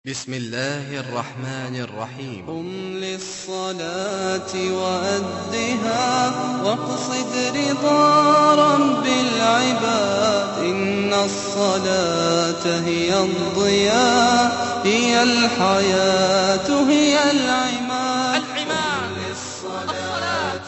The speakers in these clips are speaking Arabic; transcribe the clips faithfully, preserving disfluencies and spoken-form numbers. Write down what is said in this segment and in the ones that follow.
بسم الله الرحمن الرحيم. قم للصلاة وأدها واقصد رضا رب العباد. إن الصلاة هي الضياء هي الحياة هي العماد. قم للصلاة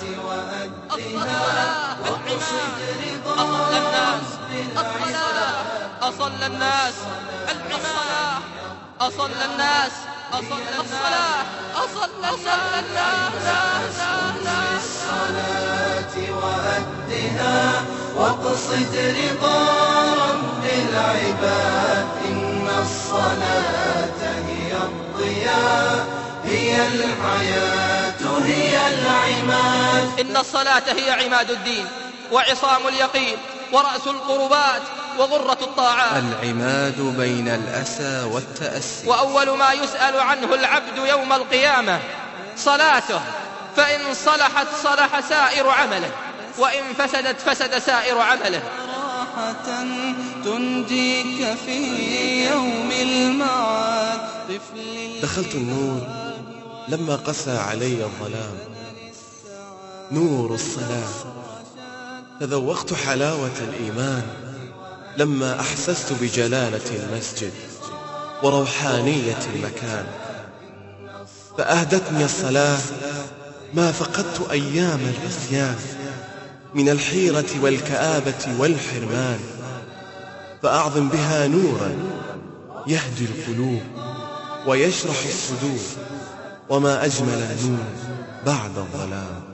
وأدها واقصد رضا رب العباد. أصلى الناس الصلاة أصلى الناس أصلى الصلاة أصلى الناس. الصلاة وأدها واقصد رضا رب العباد. إن الصلاة هي الضياء هي الحياة هي العماد. إن الصلاة هي عماد الدين وعصام اليقين ورأس القربات وغرة الطاعات. العماد بين الأسى والتأسي. وأول ما يسأل عنه العبد يوم القيامة صلاته، فإن صلحت صلح سائر عمله، وإن فسدت فسد سائر عمله. راحة تنجيك في يوم المعاد. دخلت النور لما قسى علي الظلام، نور الصلاة. تذوقت حلاوة الإيمان لما أحسست بجلالة المسجد وروحانية المكان. فأهدتني الصلاة ما فقدت أيام العصيان من الحيرة والكآبة والحرمان. فأعظم بها نورا يهدي القلوب ويشرح الصدور، وما أجمل النور بعد الظلام.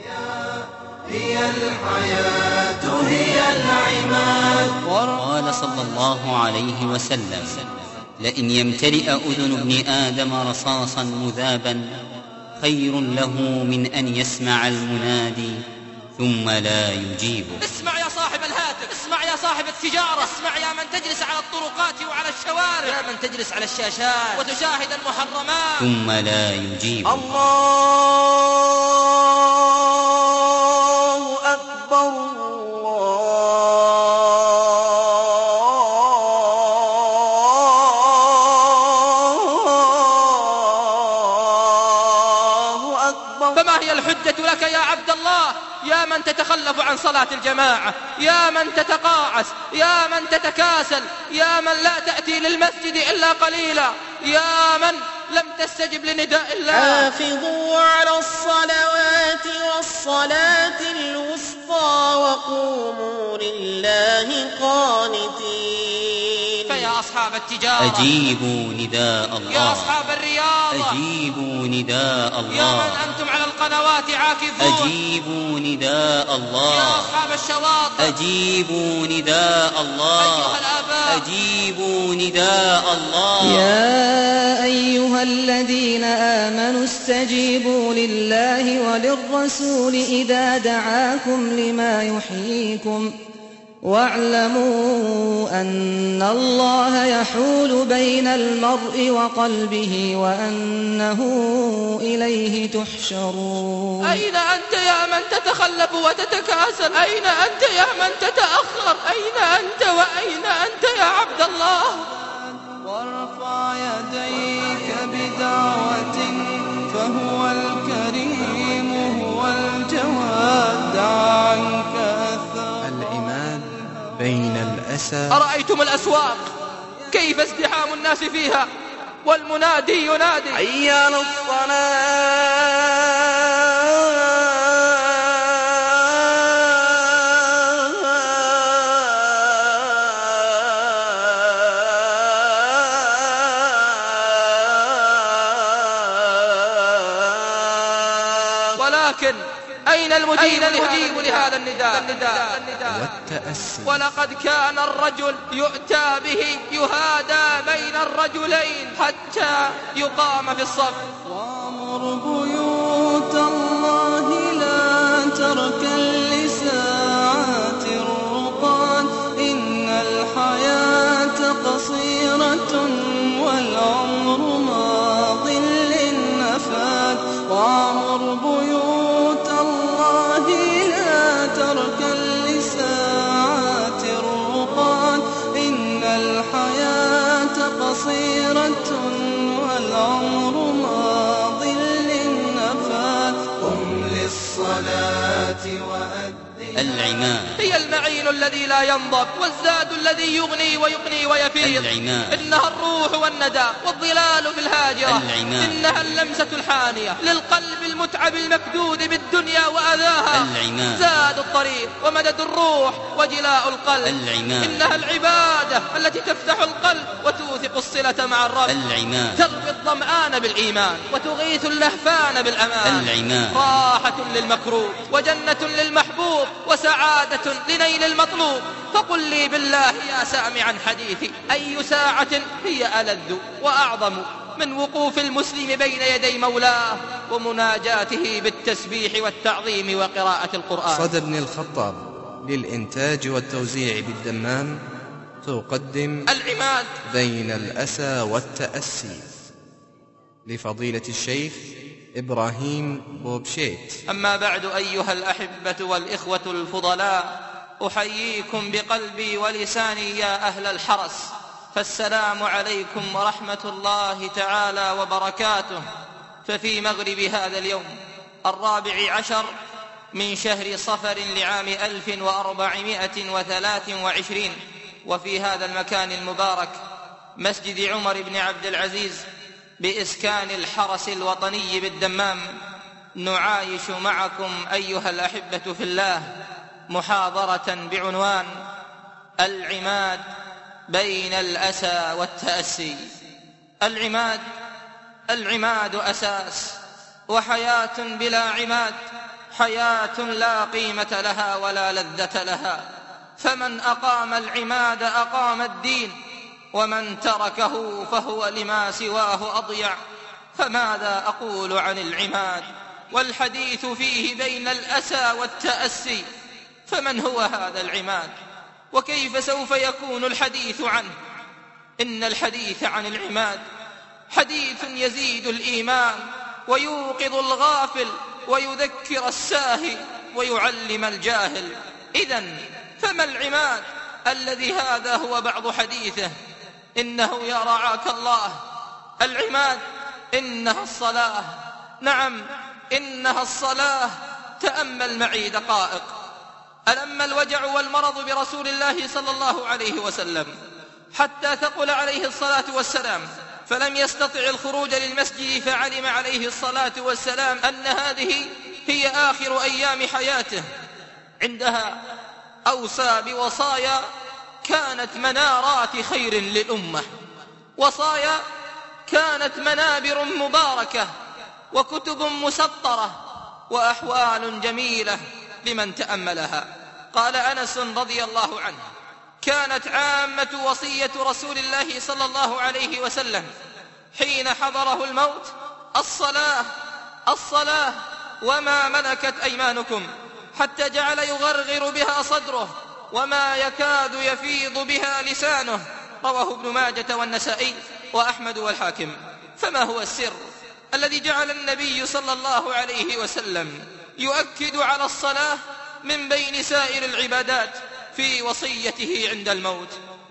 هي الحياة هي العماد. قال صلى الله عليه وسلم: لئن يمتلئ أذن ابن آدم رصاصا مذابا خير له من أن يسمع المنادي ثم لا يجيبه. اسمع يا صاحب الهاتف، اسمع يا صاحب التجارة، اسمع يا من تجلس على الطرقات وعلى الشوارع، يا من تجلس على الشاشات وتشاهد المحرمات ثم لا يجيبه. الله أكبر الله أكبر. فما هي الحجة لك يا عبد الله يا من تتخلف عن صلاة الجماعة، يا من تتقاعس، يا من تتكاسل، يا من لا تأتي للمسجد إلا قليلا، يا من لم تستجب لنداء الله؟ حافظوا على الصلوات والصلاة الوسطى وقوموا لله قانتين. فيا أصحاب التجارة أجيبوا نداء الله، يا أصحاب الرياضة أجيبوا نداء الله، يا من أنتم على القنوات عاكفون أجيبوا نداء الله، يا أصحاب الشواطئ أجيبوا نداء الله، أيها الآباء أجيبوا نداء الله. يا أيها الذين آمنوا استجيبوا لله وللرسول إذا دعاكم لما يحييكم، واعلموا أن الله يحول بين المرء وقلبه وأنه إليه تحشرون. أين أنت يا من تتخلف وتتكاسل؟ أين أنت يا من تتأخر؟ أين أنت وأين أنت يا عبد الله؟ وارفع يديك بدعوة فهو الكريم هو الجواد. دع عنك أثر العماد بين الأسى. أرأيتم الأسواق كيف ازدحام الناس فيها والمنادي ينادي: حي على الصلاة. ولكن أين المجيب, المجيب لهذا النداء؟ والتأسي. ولقد كان الرجل يؤتى به يهادى بين الرجلين حتى يقام في الصف. وامر بيوت الله لا تركا لساعات الرقاد. إن الحياة قصيرة والعمر ماض للنفاد. وامر بيوت الله لا تركا لساعات الرقاد. إن الحياة قصيرة العماد هي المعين الذي لا ينضب، والزاد الذي يغني ويقني ويفيض. العماد إنها الروح والندى والظلال في الهاجرة. العماد إنها اللمسة الحانية للقلب المتعب المكدود بالدنيا وأذاها. العماد زاد الطريق ومدد الروح وجلاء القلب. العماد إنها العبادة التي تفتح القلب وتوثق الصلة مع الرب. العماد تروي الظمآن بالإيمان وتغيث اللهفان بالأمان. العماد راحة للمكروب وجنة للمحبوب وسعادة لنيل المطلوب. فقل لي بالله يا سامعا حديثي، أي ساعة هي ألذ وأعظم من وقوف المسلم بين يدي مولاه ومناجاته بالتسبيح والتعظيم وقراءة القرآن. صدى بن الخطاب للإنتاج والتوزيع بالدمام تقدم العماد بين الأسى والتأسي لفضيلة الشيخ إبراهيم بوبشيت. أما بعد، أيها الأحبة والإخوة الفضلاء، أحييكم بقلبي ولساني يا أهل الحرس، فالسلام عليكم ورحمة الله تعالى وبركاته. ففي مغرب هذا اليوم الرابع عشر من شهر صفر لعام ألف وأربعمائة وثلاث وعشرين، وفي هذا المكان المبارك مسجد عمر بن عبد العزيز بإسكان الحرس الوطني بالدمام، نعايش معكم أيها الأحبة في الله محاضرة بعنوان العماد بين الأسى والتأسي. العماد العماد أساس، وحياة بلا عماد حياة لا قيمة لها ولا لذة لها. فمن أقام العماد أقام الدين، ومن تركه فهو لما سواه أضيع. فماذا أقول عن العماد والحديث فيه بين الأسى والتأسي؟ فمن هو هذا العماد، وكيف سوف يكون الحديث عنه؟ إن الحديث عن العماد حديث يزيد الإيمان ويوقظ الغافل ويذكر الساهي ويعلم الجاهل. إذن فما العماد الذي هذا هو بعض حديثه؟ إنه يا رعاك الله العماد إنها الصلاة. نعم، إنها الصلاة. تأمل معي دقائق. ألم الوجع والمرض برسول الله صلى الله عليه وسلم حتى ثقل عليه الصلاة والسلام، فلم يستطع الخروج للمسجد، فعلم عليه الصلاة والسلام أن هذه هي آخر أيام حياته. عندها أوصى بوصايا كانت منارات خير للأمة، وصايا كانت منابر مباركة وكتب مسطرة وأحوال جميلة لمن تأملها. قال أنس رضي الله عنه: كانت عامة وصية رسول الله صلى الله عليه وسلم حين حضره الموت الصلاة الصلاة وما ملكت أيمانكم، حتى جعل يغرغر بها صدره وما يكاد يفيض بها لسانه. رواه ابن ماجة والنسائي وأحمد والحاكم. فما هو السر الذي جعل النبي صلى الله عليه وسلم يؤكد على الصلاة من بين سائر العبادات في وصيته عند الموت؟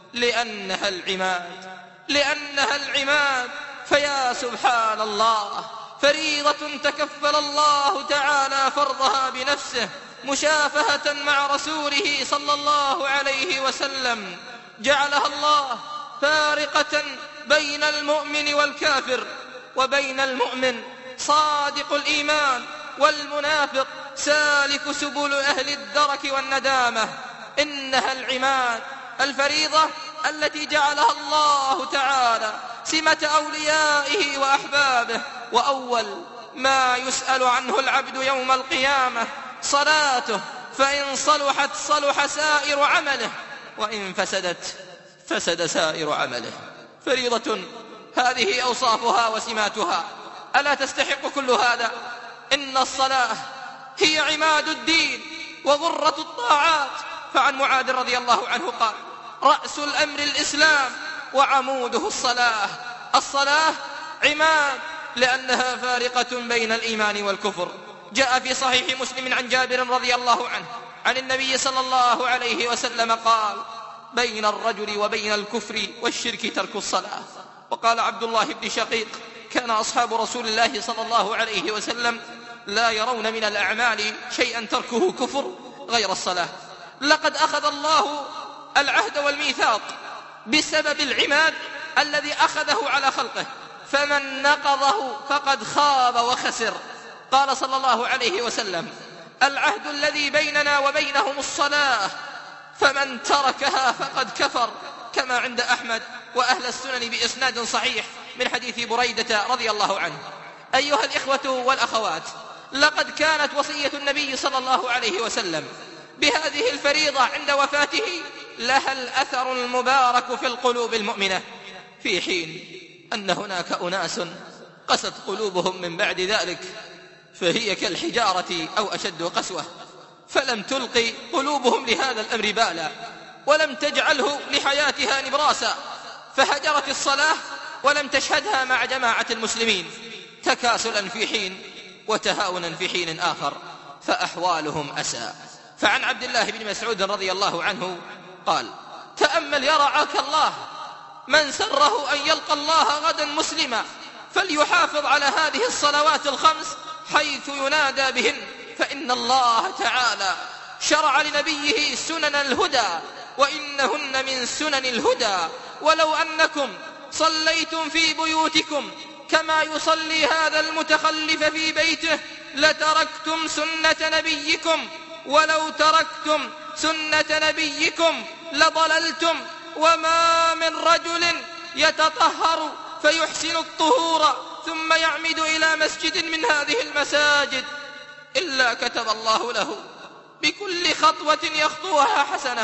لأنها العماد، لأنها العماد. فيا سبحان الله، فريضة تكفل الله تعالى فرضها بنفسه مشافهة مع رسوله صلى الله عليه وسلم، جعلها الله فارقة بين المؤمن والكافر، وبين المؤمن صادق الإيمان والمنافق سالك سبل أهل الدرك والندامة. إنها العماد، الفريضة التي جعلها الله تعالى سمة أوليائه وأحبابه، وأول ما يسأل عنه العبد يوم القيامة صلاته، فإن صلحت صلح سائر عمله، وإن فسدت فسد سائر عمله. فريضة هذه أوصافها وسماتها، ألا تستحق كل هذا؟ إن الصلاة هي عماد الدين وغرة الطاعات. فعن معاذ رضي الله عنه قال: رأس الأمر الإسلام وعموده الصلاة. الصلاة عماد لأنها فارقة بين الإيمان والكفر. جاء في صحيح مسلم عن جابر رضي الله عنه عن النبي صلى الله عليه وسلم قال: بين الرجل وبين الكفر والشرك ترك الصلاة. وقال عبد الله بن شقيق: كان أصحاب رسول الله صلى الله عليه وسلم لا يرون من الأعمال شيئا تركه كفر غير الصلاة. لقد أخذ الله العهد والميثاق بسبب العماد الذي أخذه على خلقه، فمن نقضه فقد خاب وخسر. قال صلى الله عليه وسلم: العهد الذي بيننا وبينهم الصلاة، فمن تركها فقد كفر، كما عند أحمد وأهل السنن بإسناد صحيح من حديث بريدة رضي الله عنه. أيها الإخوة والأخوات، لقد كانت وصية النبي صلى الله عليه وسلم بهذه الفريضة عند وفاته لها الأثر المبارك في القلوب المؤمنة، في حين أن هناك أناس قست قلوبهم من بعد ذلك فهي كالحجارة أو أشد قسوة، فلم تلقي قلوبهم لهذا الأمر بالا، ولم تجعله لحياتها نبراسا، فهجرت الصلاة ولم تشهدها مع جماعة المسلمين، تكاسلا في حين وتهاونا في حين آخر، فأحوالهم أسى. فعن عبد الله بن مسعود رضي الله عنه قال: تأمل يا رعاك الله، من سره أن يلقى الله غدا مسلما فليحافظ على هذه الصلوات الخمس حيث ينادى بهن، فإن الله تعالى شرع لنبيه سنن الهدى وإنهن من سنن الهدى، ولو أنكم صليتم في بيوتكم كما يصلي هذا المتخلف في بيته لتركتم سنة نبيكم، ولو تركتم سنة نبيكم لضللتم. وما من رجل يتطهر فيحسن الطهور ثم يعمد إلى مسجد من هذه المساجد إلا كتب الله له بكل خطوة يخطوها حسنة،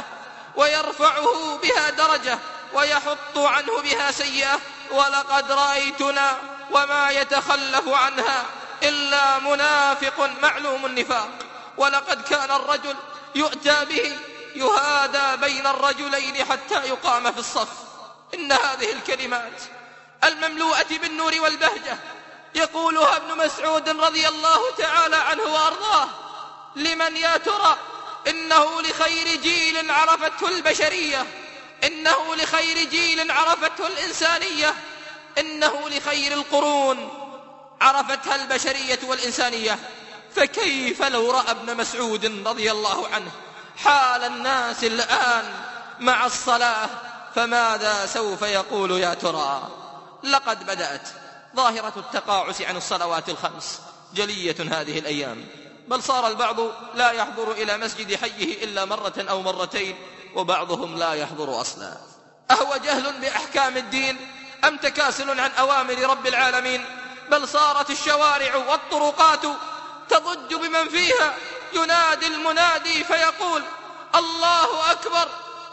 ويرفعه بها درجة، ويحط عنه بها سيئة. ولقد رأيتنا وما يتخلف عنها إلا منافق معلوم النفاق. ولقد كان الرجل يؤتى به يهادى بين الرجلين حتى يقام في الصف. إن هذه الكلمات المملوءة بالنور والبهجة يقولها ابن مسعود رضي الله تعالى عنه وأرضاه لمن يا ترى؟ إنه لخير جيل عرفته البشرية، إنه لخير جيل عرفته الإنسانية، إنه لخير القرون عرفتها البشرية والإنسانية. فكيف لو رأى ابن مسعود رضي الله عنه حال الناس الآن مع الصلاة، فماذا سوف يقول يا ترى؟ لقد بدأت ظاهرة التقاعس عن الصلوات الخمس جلية هذه الأيام، بل صار البعض لا يحضر إلى مسجد حيه إلا مرة أو مرتين، وبعضهم لا يحضر أصلا. أهو جهل بأحكام الدين أم تكاسل عن أوامر رب العالمين؟ بل صارت الشوارع والطرقات تضج بمن فيها ينادي المنادي فيقول: الله أكبر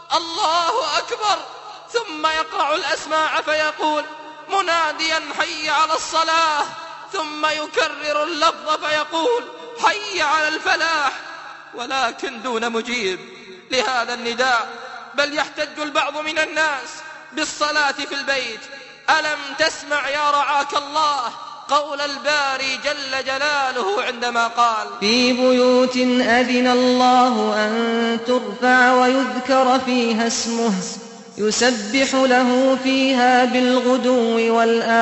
الله أكبر، ثم يقرع الأسماع فيقول مناديا: حي على الصلاة، ثم يكرر اللفظ فيقول: حي على الفلاح، ولكن دون مجيب لهذا النداء. بل يحتج البعض من الناس بالصلاة في البيت. ألم تسمع يا رعاك الله قول الباري جل جلاله عندما قال: في بيوت أذن الله أن ترفع ويذكر فيها اسمه يسبح له فيها بالغدو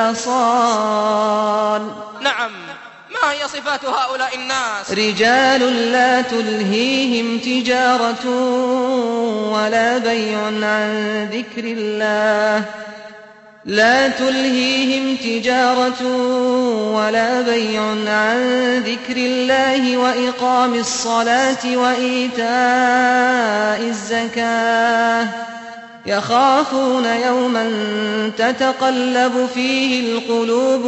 والآصال. نعم، ما هي صفات هؤلاء الناس؟ رجال لا تلهيهم تجارة ولا بيع عن ذكر الله لا تلهيهم تجارة ولا بيع عن ذكر الله وإقام الصلاة وإيتاء الزكاة يخافون يوما تتقلب فيه القلوب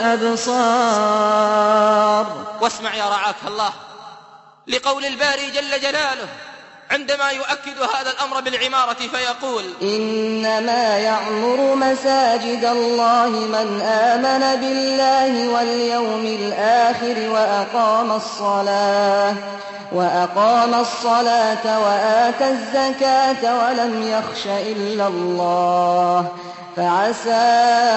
والأبصار. واسمع يا رعاك الله لقول الباري جل جلاله عندما يؤكد هذا الأمر بالعمارة فيقول: إنما يعمر مساجد الله من آمن بالله واليوم الآخر وأقام الصلاة وأقام الصلاة وآتى الزكاة ولم يخش إلا الله فعسى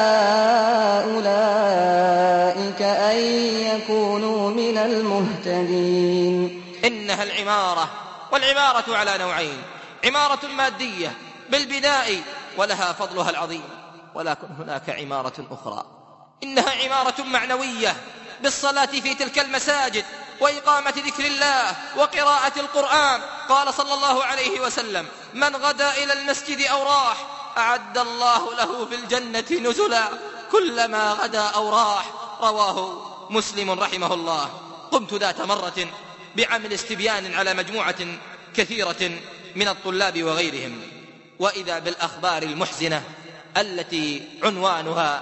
أولئك أن يكونوا من المهتدين. إنها العمارة، والعمارة على نوعين: عمارة مادية بالبناء ولها فضلها العظيم، ولكن هناك عمارة أخرى إنها عمارة معنوية بالصلاة في تلك المساجد وإقامة ذكر الله وقراءة القرآن. قال صلى الله عليه وسلم: من غدا إلى المسجد أو راح أعد الله له في الجنة نزلا كلما غدا أو راح. رواه مسلم رحمه الله. قمت ذات مرة بعمل استبيان على مجموعة كثيرة من الطلاب وغيرهم، وإذا بالأخبار المحزنة التي عنوانها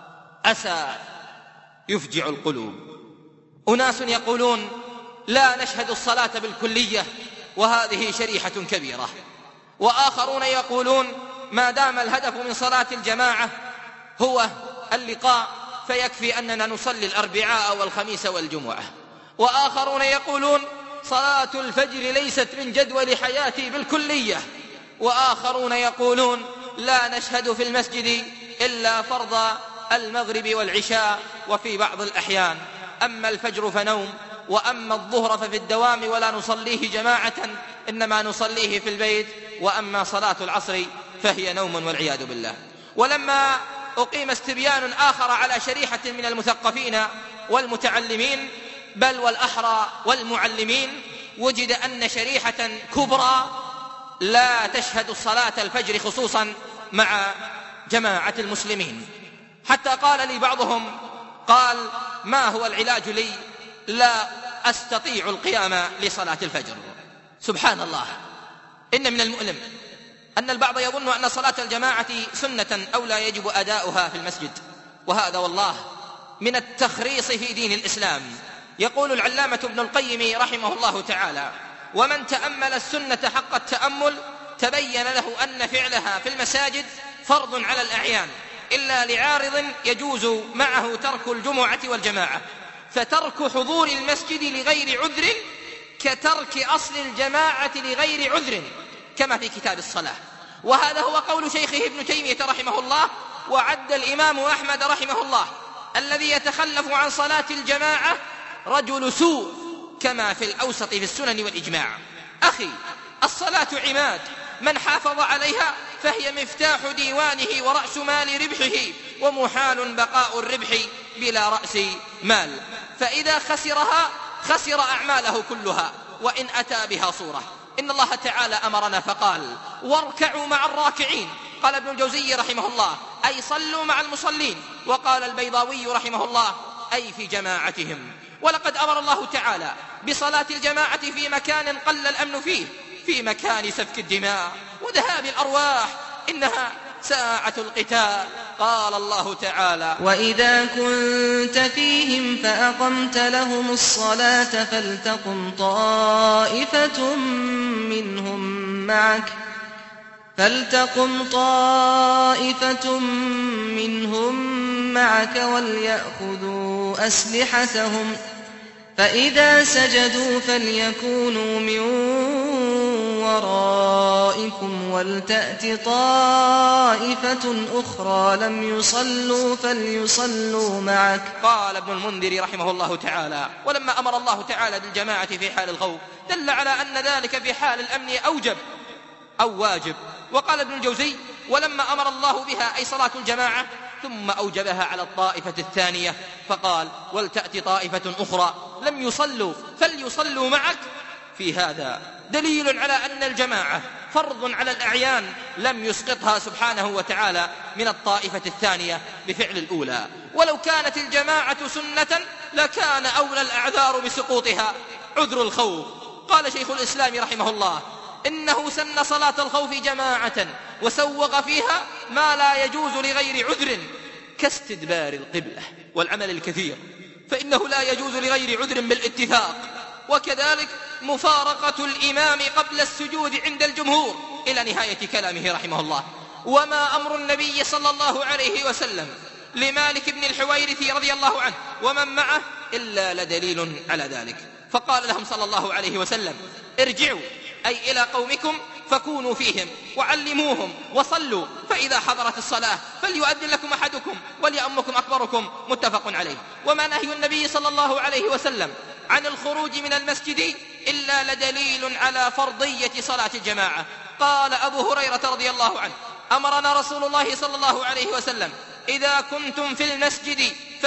أسى يفجع القلوب. أناس يقولون لا نشهد الصلاة بالكلية وهذه شريحة كبيرة، وآخرون يقولون ما دام الهدف من صلاة الجماعة هو اللقاء فيكفي أننا نصلي الأربعاء والخميس والجمعة، وآخرون يقولون صلاة الفجر ليست من جدول حياتي بالكلية، وآخرون يقولون لا نشهد في المسجد إلا فرض المغرب والعشاء وفي بعض الأحيان، أما الفجر فنوم، وأما الظهر ففي الدوام ولا نصليه جماعة إنما نصليه في البيت، وأما صلاة العصر فهي نوم والعياذ بالله. ولما أقيم استبيان آخر على شريحة من المثقفين والمتعلمين بل والأحرى والمعلمين، وجد أن شريحة كبرى لا تشهد الصلاة الفجر خصوصا مع جماعة المسلمين، حتى قال لي بعضهم قال ما هو العلاج لي؟ لا أستطيع القيام لصلاة الفجر. سبحان الله، إن من المؤلم أن البعض يظن أن صلاة الجماعة سنة أو لا يجب أداؤها في المسجد، وهذا والله من التخريص في دين الإسلام. يقول العلامة ابن القيم رحمه الله تعالى: ومن تأمل السنة حق التأمل تبين له أن فعلها في المساجد فرض على الأعيان إلا لعارض يجوز معه ترك الجمعة والجماعة، فترك حضور المسجد لغير عذر كترك أصل الجماعة لغير عذر كما في كتاب الصلاة. وهذا هو قول شيخه ابن تيمية رحمه الله. وعد الإمام أحمد رحمه الله الذي يتخلف عن صلاة الجماعة رجل سوء كما في الأوسط في السنن والإجماع. أخي، الصلاة عماد، من حافظ عليها فهي مفتاح ديوانه ورأس مال ربحه، ومحال بقاء الربح بلا رأس مال، فإذا خسرها خسر أعماله كلها وإن أتى بها صورة. إن الله تعالى أمرنا فقال: واركعوا مع الراكعين. قال ابن الجوزي رحمه الله: أي صلوا مع المصلين. وقال البيضاوي رحمه الله: أي في جماعتهم. ولقد أمر الله تعالى بصلاة الجماعة في مكان قل الأمن فيه، في مكان سفك الدماء وذهاب الأرواح، إنها ساعة القتال. قال الله تعالى: وإذا كنت فيهم فأقمت لهم الصلاة فلتقم طائفة منهم معك فلتقم طائفة منهم معك وليأخذوا أسلحتهم، فإذا سجدوا فليكونوا من ورائكم ولتأت طائفة أخرى لم يصلوا فليصلوا معك. قال ابن المنذر رحمه الله تعالى: ولما أمر الله تعالى بالجماعة في حال الخوف دل على أن ذلك في حال الأمن أوجب أو واجب. وقال ابن الجوزي: ولما أمر الله بها أي صلاة الجماعة ثم أوجبها على الطائفة الثانية فقال: ولتأتي طائفة أخرى لم يصلوا فليصلوا معك. في هذا دليل على أن الجماعة فرض على الأعيان لم يسقطها سبحانه وتعالى من الطائفة الثانية بفعل الأولى. ولو كانت الجماعة سنة لكان أولى الأعذار بسقوطها عذر الخوف. قال شيخ الإسلام رحمه الله: إنه سن صلاة الخوف جماعة وسوغ فيها ما لا يجوز لغير عذر كاستدبار القبلة والعمل الكثير، فإنه لا يجوز لغير عذر بالاتفاق. وكذلك مفارقة الإمام قبل السجود عند الجمهور إلى نهاية كلامه رحمه الله. وما أمر النبي صلى الله عليه وسلم لمالك بن الحويرث رضي الله عنه ومن معه إلا لدليل على ذلك، فقال لهم صلى الله عليه وسلم: ارجعوا أي إلى قومكم فكونوا فيهم وعلموهم وصلوا، فإذا حضرت الصلاة فليؤذن لكم أحدكم وليأمكم أكبركم. متفق عليه. وما نهي النبي صلى الله عليه وسلم عن الخروج من المسجد إلا لدليل على فرضية صلاة الجماعة. قال أبو هريرة رضي الله عنه: أمرنا رسول الله صلى الله عليه وسلم إذا كنتم في المسجد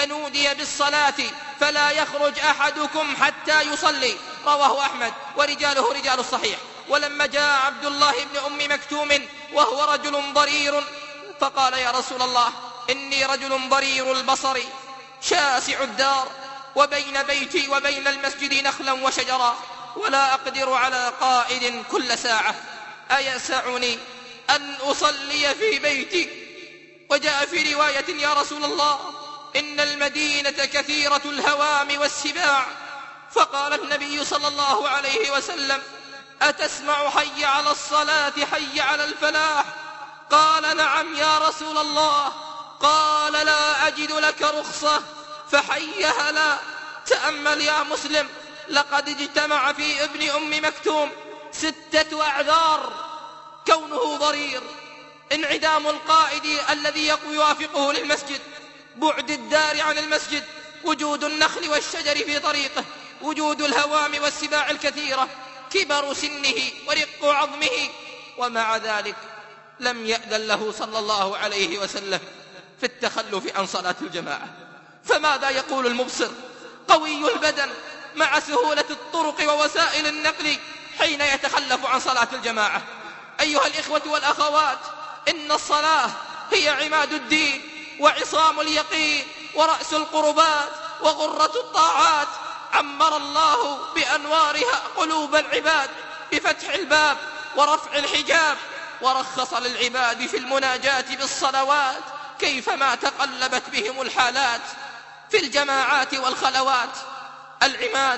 فنودي بالصلاة فلا يخرج أحدكم حتى يصلي. رواه أحمد ورجاله رجال الصحيح. ولما جاء عبد الله بن أم مكتوم وهو رجل ضرير فقال: يا رسول الله، إني رجل ضرير البصر شاسع الدار، وبين بيتي وبين المسجد نخلا وشجرا، ولا أقدر على قائد كل ساعة، أيسعني أن أصلي في بيتي؟ وجاء في رواية: يا رسول الله، إن المدينة كثيرة الهوام والسباع. فقال النبي صلى الله عليه وسلم: أتسمع حي على الصلاة حي على الفلاح؟ قال: نعم يا رسول الله. قال: لا أجد لك رخصة فحيها لا. تأمل يا مسلم، لقد اجتمع في ابن أم مكتوم ستة أعذار: كونه ضرير، انعدام القائد الذي يوافقه للمسجد، بعد الدار عن المسجد، وجود النخل والشجر في طريقه، وجود الهوام والسباع الكثيرة، كبر سنه ورق عظمه. ومع ذلك لم يأذن له صلى الله عليه وسلم في التخلف عن صلاة الجماعة. فماذا يقول المبصر قوي البدن مع سهولة الطرق ووسائل النقل حين يتخلف عن صلاة الجماعة؟ أيها الإخوة والأخوات، إن الصلاة هي عماد الدين وعصام اليقين ورأس القربات وغرة الطاعات. عمر الله بأنوارها قلوب العباد بفتح الباب ورفع الحجاب، ورخص للعباد في المناجاة بالصلوات كيفما تقلبت بهم الحالات في الجماعات والخلوات. العماد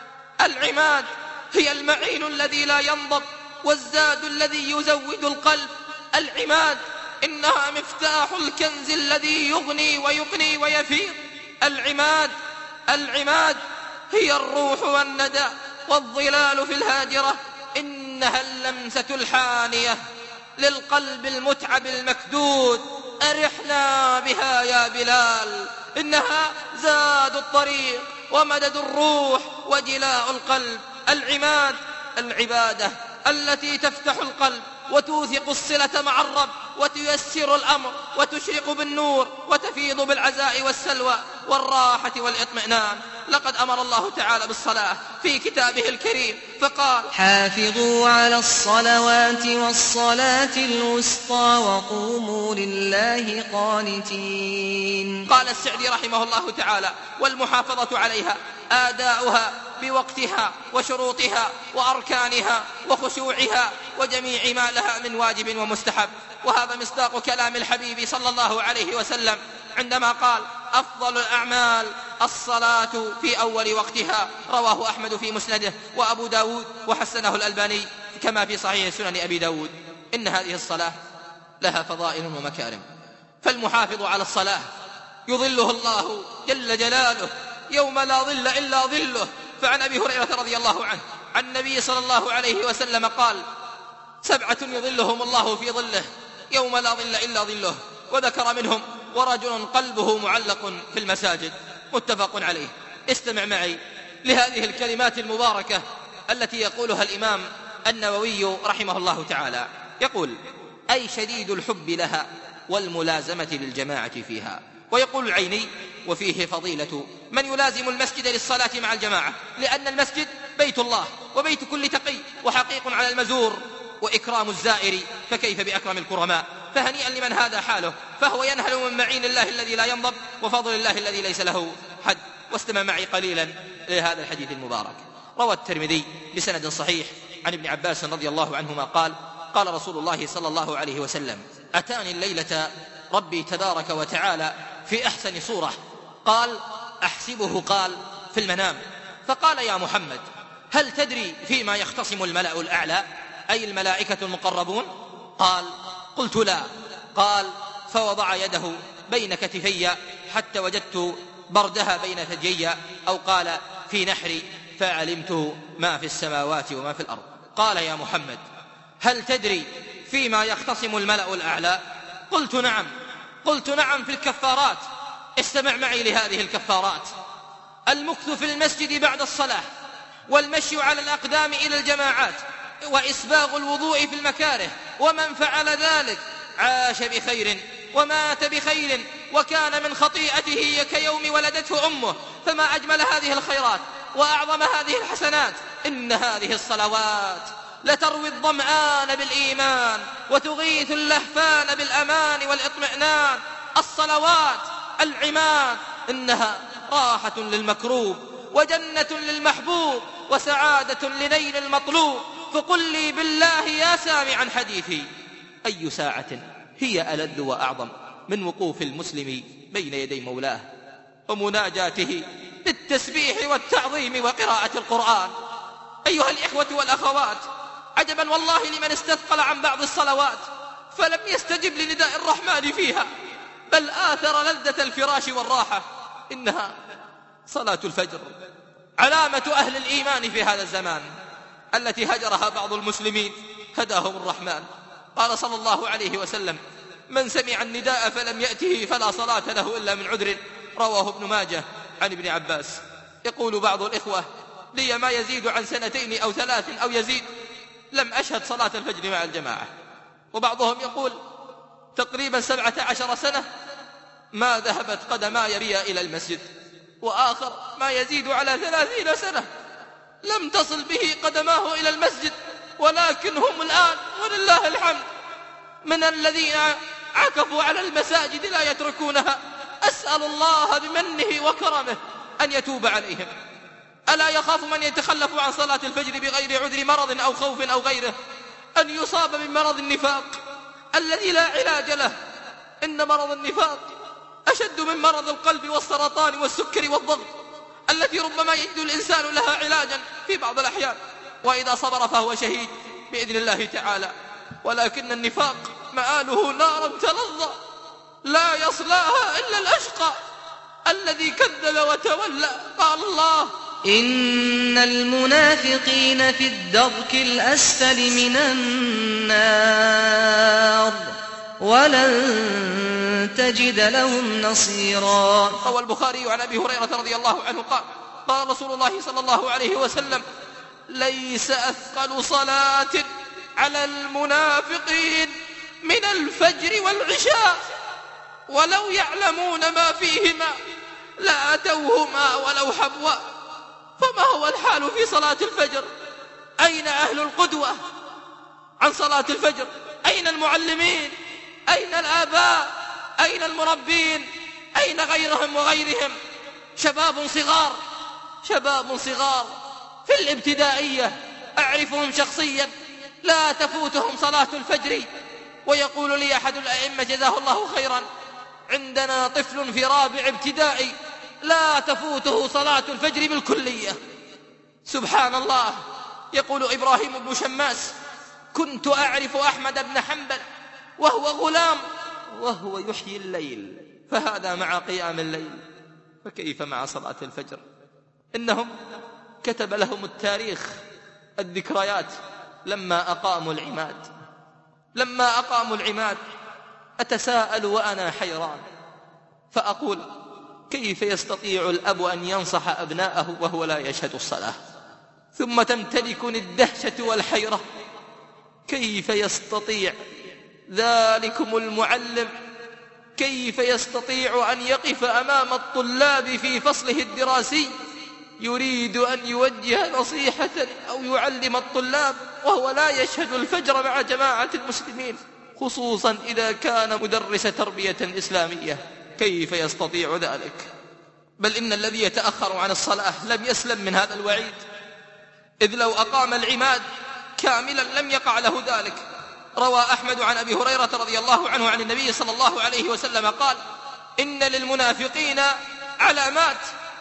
العماد هي المعين الذي لا ينضب والزاد الذي يزود القلب. العماد إنها مفتاح الكنز الذي يغني ويقني ويفيض. العماد العماد هي الروح والندى والظلال في الهاجرة. إنها اللمسة الحانية للقلب المتعب المكدود. أرحنا بها يا بلال، إنها زاد الطريق ومدد الروح وجلاء القلب. العماد العبادة التي تفتح القلب وتوثق الصلة مع الرب وتيسر الأمر وتشرق بالنور وتفيض بالعزاء والسلوى والراحة والإطمئنان. لقد أمر الله تعالى بالصلاة في كتابه الكريم فقال: حافظوا على الصلوات والصلاة الوسطى وقوموا لله قانتين. قال السعدي رحمه الله تعالى: والمحافظة عليها آداؤها بوقتها وشروطها وأركانها وخشوعها وجميع ما لها من واجب ومستحب. وهذا مصداق كلام الحبيب صلى الله عليه وسلم عندما قال: أفضل الأعمال الصلاة في أول وقتها. رواه أحمد في مسنده وأبو داود وحسنه الألباني كما في صحيح سنن أبي داود. إن هذه الصلاة لها فضائل ومكارم، فالمحافظ على الصلاة يظله الله جل جلاله يوم لا ظل إلا ظله. فعن أبي هريرة رضي الله عنه عن النبي صلى الله عليه وسلم قال: سبعة يظلهم الله في ظله يوم لا ظل إلا ظله، وذكر منهم ورجل قلبه معلق في المساجد. متفق عليه. استمع معي لهذه الكلمات المباركة التي يقولها الإمام النووي رحمه الله تعالى. يقول: أي شديد الحب لها والملازمة للجماعة فيها. ويقول العيني: وفيه فضيلة من يلازم المسجد للصلاة مع الجماعة، لأن المسجد بيت الله وبيت كل تقي وحقيق على المزور، وإكرام الزائر فكيف بأكرم الكرماء. فهنيئا لمن هذا حاله، فهو ينهل من معين الله الذي لا ينضب وفضل الله الذي ليس له حد. واستمع معي قليلا لهذا الحديث المبارك. روى الترمذي بسند صحيح عن ابن عباس رضي الله عنهما قال: قال رسول الله صلى الله عليه وسلم: أتاني الليلة ربي تبارك وتعالى في أحسن صورة. قال: أحسبه قال في المنام، فقال: يا محمد، هل تدري فيما يختصم الملأ الأعلى، أي الملائكة المقربون؟ قال: قلت لا. قال: فوضع يده بين كتفي حتى وجدت بردها بين ثديي، أو قال في نحري، فعلمت ما في السماوات وما في الأرض. قال: يا محمد، هل تدري فيما يختصم الملأ الأعلى؟ قلت نعم. قلت نعم في الكفارات. استمع معي لهذه الكفارات: المكث في المسجد بعد الصلاة، والمشي على الأقدام إلى الجماعات، وإسباغ الوضوء في المكاره. ومن فعل ذلك عاش بخير ومات بخير وكان من خطيئته كيوم ولدته أمه. فما أجمل هذه الخيرات وأعظم هذه الحسنات. إن هذه الصلوات لتروي الظمآن بالإيمان وتغيث اللهفان بالأمان والإطمئنان. الصلوات العماد، إنها راحة للمكروب وجنة للمحبوب وسعادة لنيل المطلوب. فقل لي بالله يا سامعا حديثي، أي ساعة هي ألذ وأعظم من وقوف المسلم بين يدي مولاه ومناجاته بالتسبيح والتعظيم وقراءة القرآن؟ أيها الإخوة والأخوات، عجبا والله لمن استثقل عن بعض الصلوات فلم يستجب لنداء الرحمن فيها، بل آثر لذة الفراش والراحة. إنها صلاة الفجر، علامة أهل الإيمان في هذا الزمان التي هجرها بعض المسلمين هداهم الرحمن. قال صلى الله عليه وسلم: من سمع النداء فلم يأته فلا صلاة له إلا من عذر. رواه ابن ماجه عن ابن عباس. يقول بعض الإخوة: لي ما يزيد عن سنتين أو ثلاث أو يزيد لم أشهد صلاة الفجر مع الجماعة. وبعضهم يقول: تقريبا سبعة عشر سنة ما ذهبت قدماي بي إلى المسجد. وآخر ما يزيد على ثلاثين سنة لم تصل به قدماه إلى المسجد، ولكن هم الآن ولله الحمد من الذين عكفوا على المساجد لا يتركونها. أسأل الله بمنه وكرمه أن يتوب عليهم. ألا يخاف من يتخلف عن صلاة الفجر بغير عذر مرض أو خوف أو غيره أن يصاب بمرض النفاق الذي لا علاج له؟ إن مرض النفاق أشد من مرض القلب والسرطان والسكر والضغط التي ربما يجد الإنسان لها علاجا في بعض الأحيان، وإذا صبر فهو شهيد بإذن الله تعالى. ولكن النفاق مآله نار تلظى لا يصلاها إلا الأشقى الذي كذب وتولى. قال الله: إن المنافقين في الدرك الأسفل من النار ولن تجد لهم نصيرا. روى البخاري عن أبي هريرة رضي الله عنه قال: قال رسول الله صلى الله عليه وسلم: ليس أثقل صلاة على المنافقين من الفجر والعشاء، ولو يعلمون ما فيهما لأتوهما ولو حبوا. فما هو الحال في صلاة الفجر؟ أين أهل القدوة عن صلاة الفجر؟ أين المعلمين؟ أين الآباء؟ أين المربين؟ أين غيرهم وغيرهم؟ شباب صغار شباب صغار في الابتدائية أعرفهم شخصيا لا تفوتهم صلاة الفجر. ويقول لي أحد الأئمة جزاه الله خيرا: عندنا طفل في رابع ابتدائي لا تفوته صلاة الفجر بالكلية. سبحان الله. يقول إبراهيم بن شماس: كنت أعرف أحمد بن حنبل وهو غلام وهو يحيي الليل، فهذا مع قيام الليل، فكيف مع صلاة الفجر؟ إنهم كتب لهم التاريخ الذكريات لما أقاموا العماد. لما أقاموا العماد أتساءل وأنا حيران، فأقول: كيف يستطيع الأب أن ينصح أبناءه وهو لا يشهد الصلاة؟ ثم تمتلكني الدهشة والحيرة: كيف يستطيع ذلكم المعلم، كيف يستطيع أن يقف أمام الطلاب في فصله الدراسي يريد أن يوجه نصيحة أو يعلم الطلاب وهو لا يشهد الفجر مع جماعة المسلمين، خصوصا إذا كان مدرس تربية إسلامية؟ كيف يستطيع ذلك؟ بل إن الذي يتأخر عن الصلاة لم يسلم من هذا الوعيد، إذ لو أقام العماد كاملا لم يقع له ذلك. روى أحمد عن أبي هريرة رضي الله عنه عن النبي صلى الله عليه وسلم قال: إن للمنافقين علامات،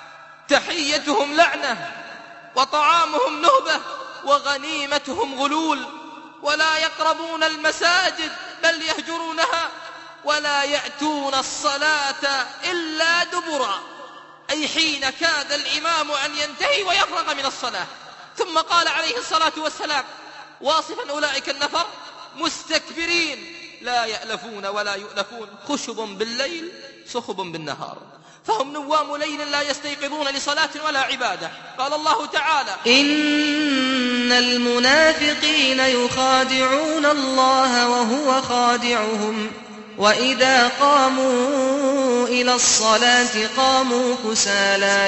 تحيتهم لعنة وطعامهم نهبة وغنيمتهم غلول، ولا يقربون المساجد بل يهجرونها، ولا يأتون الصلاة إلا دبرا، أي حين كاد الإمام أن ينتهي ويفرغ من الصلاة. ثم قال عليه الصلاة والسلام واصفا أولئك النفر: مستكبرين لا يألفون ولا يؤلفون، خشب بالليل صخب بالنهار، فهم نوام ليل لا يستيقظون لصلاة ولا عبادة. قال الله تعالى: إن المنافقين يخادعون الله وهو خادعهم وإذا قاموا إلى الصلاة قاموا كسالى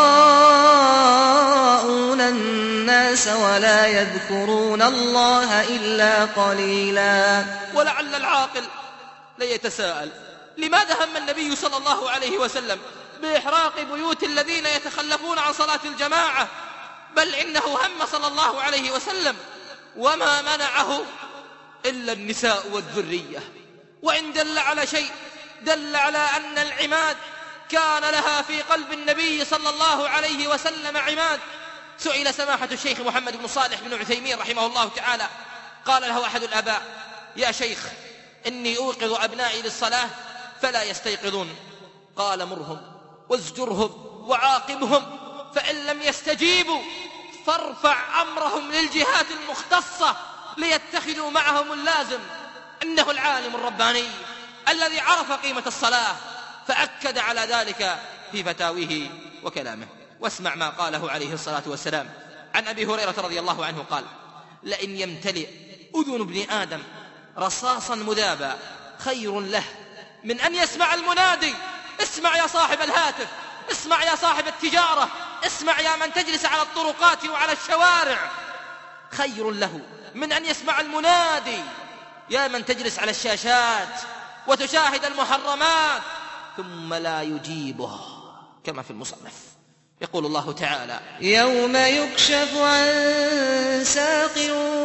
يراءون الناس ولا يذكرون الله إلا قليلا. ولعل العاقل ليتساءل: لماذا هم النبي صلى الله عليه وسلم بإحراق بيوت الذين يتخلفون عن صلاة الجماعة؟ بل إنه هم صلى الله عليه وسلم وما منعه إلا النساء والذرية. وإن دل على شيء دل على أن العماد كان لها في قلب النبي صلى الله عليه وسلم عماد. سئل سماحة الشيخ محمد بن صالح بن عثيمين رحمه الله تعالى، قال له أحد الآباء: يا شيخ، إني أوقظ أبنائي للصلاة فلا يستيقظون. قال: مرهم وازجرهم وعاقبهم، فإن لم يستجيبوا فارفع أمرهم للجهات المختصة ليتخذوا معهم اللازم. إنه العالم الرباني الذي عرف قيمة الصلاة فأكد على ذلك في فتاويه وكلامه. واسمع ما قاله عليه الصلاة والسلام عن أبي هريرة رضي الله عنه قال: لئن يمتلئ أذن ابن آدم رصاصا مذابا خير له من أن يسمع المنادي. اسمع يا صاحب الهاتف، اسمع يا صاحب التجارة، اسمع يا من تجلس على الطرقات وعلى الشوارع، خير له من أن يسمع المنادي. يا من تجلس على الشاشات وتشاهد المحرمات ثم لا يجيبه، كما في المصنف. يقول الله تعالى: يوم يكشف عن ساق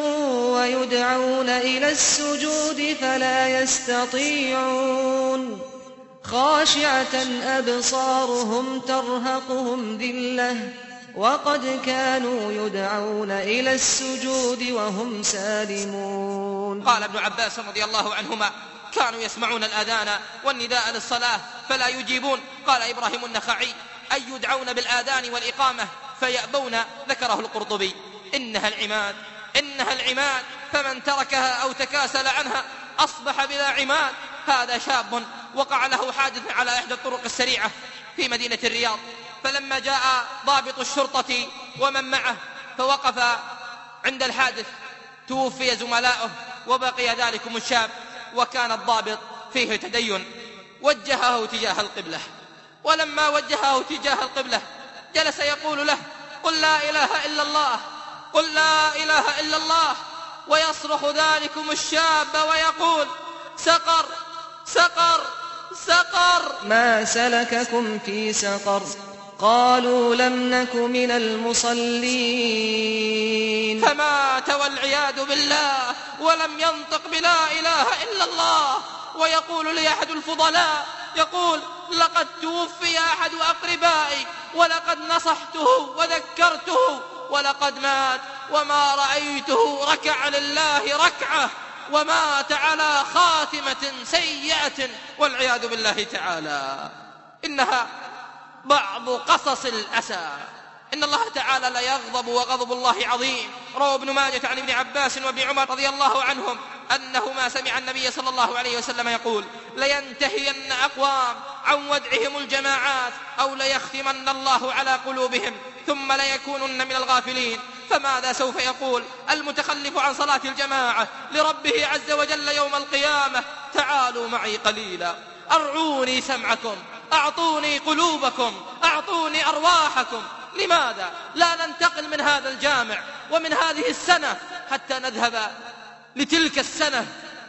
ويدعون إلى السجود فلا يستطيعون خاشعة أبصارهم ترهقهم ذلة وقد كانوا يدعون إلى السجود وهم سالمون. قال ابن عباس رضي الله عنهما: كانوا يسمعون الآذان والنداء للصلاة فلا يجيبون. قال إبراهيم النخعي: أي يدعون بالآذان والإقامة فيأبون. ذكره القرطبي. إنها العماد، إنها العماد، فمن تركها أو تكاسل عنها أصبح بلا عماد. هذا شاب وقع له حادث على إحدى الطرق السريعة في مدينة الرياض، فلما جاء ضابط الشرطة ومن معه فوقف عند الحادث توفي زملاؤه وبقي ذلكم الشاب، وكان الضابط فيه تدين، وجهه تجاه القبلة. ولما وجهه تجاه القبلة جلس يقول له: قل لا إله إلا الله، قل لا إله إلا الله. ويصرخ ذلكم الشاب ويقول: سقر سقر سقر. ما سلككم في سقر؟ قالوا لم نك من المصلين. فمات والعياذ بالله ولم ينطق بلا إله إلا الله. ويقول لي أحد الفضلاء، يقول: لقد توفي أحد أقربائي ولقد نصحته وذكرته ولقد مات وما رأيته ركع لله ركعة، ومات على خاتمة سيئة والعياذ بالله تعالى. إنها بعض قصص الأسى. إن الله تعالى لا يغضب وغضب الله عظيم. روى ابن ماجة عن ابن عباس وابن عمر رضي الله عنهم أنهما سمع النبي صلى الله عليه وسلم يقول: لينتهين أقوام عن ودعهم الجماعات أو ليختمن الله على قلوبهم ثم ليكونن من الغافلين. فماذا سوف يقول المتخلف عن صلاة الجماعة لربه عز وجل يوم القيامة؟ تعالوا معي قليلا، أرعوني سمعكم، أعطوني قلوبكم، أعطوني أرواحكم. لماذا لا ننتقل من هذا الجامع ومن هذه السنة حتى نذهب لتلك السنة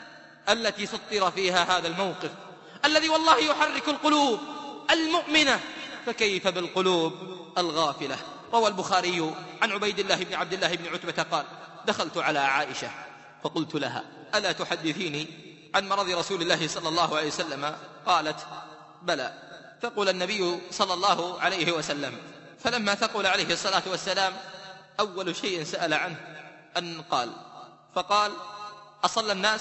التي سطر فيها هذا الموقف الذي والله يحرك القلوب المؤمنة، فكيف بالقلوب الغافلة؟ روى البخاري عن عبيد الله بن عبد الله بن عتبة قال: دخلت على عائشة فقلت لها: ألا تحدثيني عن مرض رسول الله صلى الله عليه وسلم؟ قالت: بلى. فقال النبي صلى الله عليه وسلم، فلما ثقل عليه الصلاة والسلام أول شيء سأل عنه أن قال، فقال: أصلى الناس؟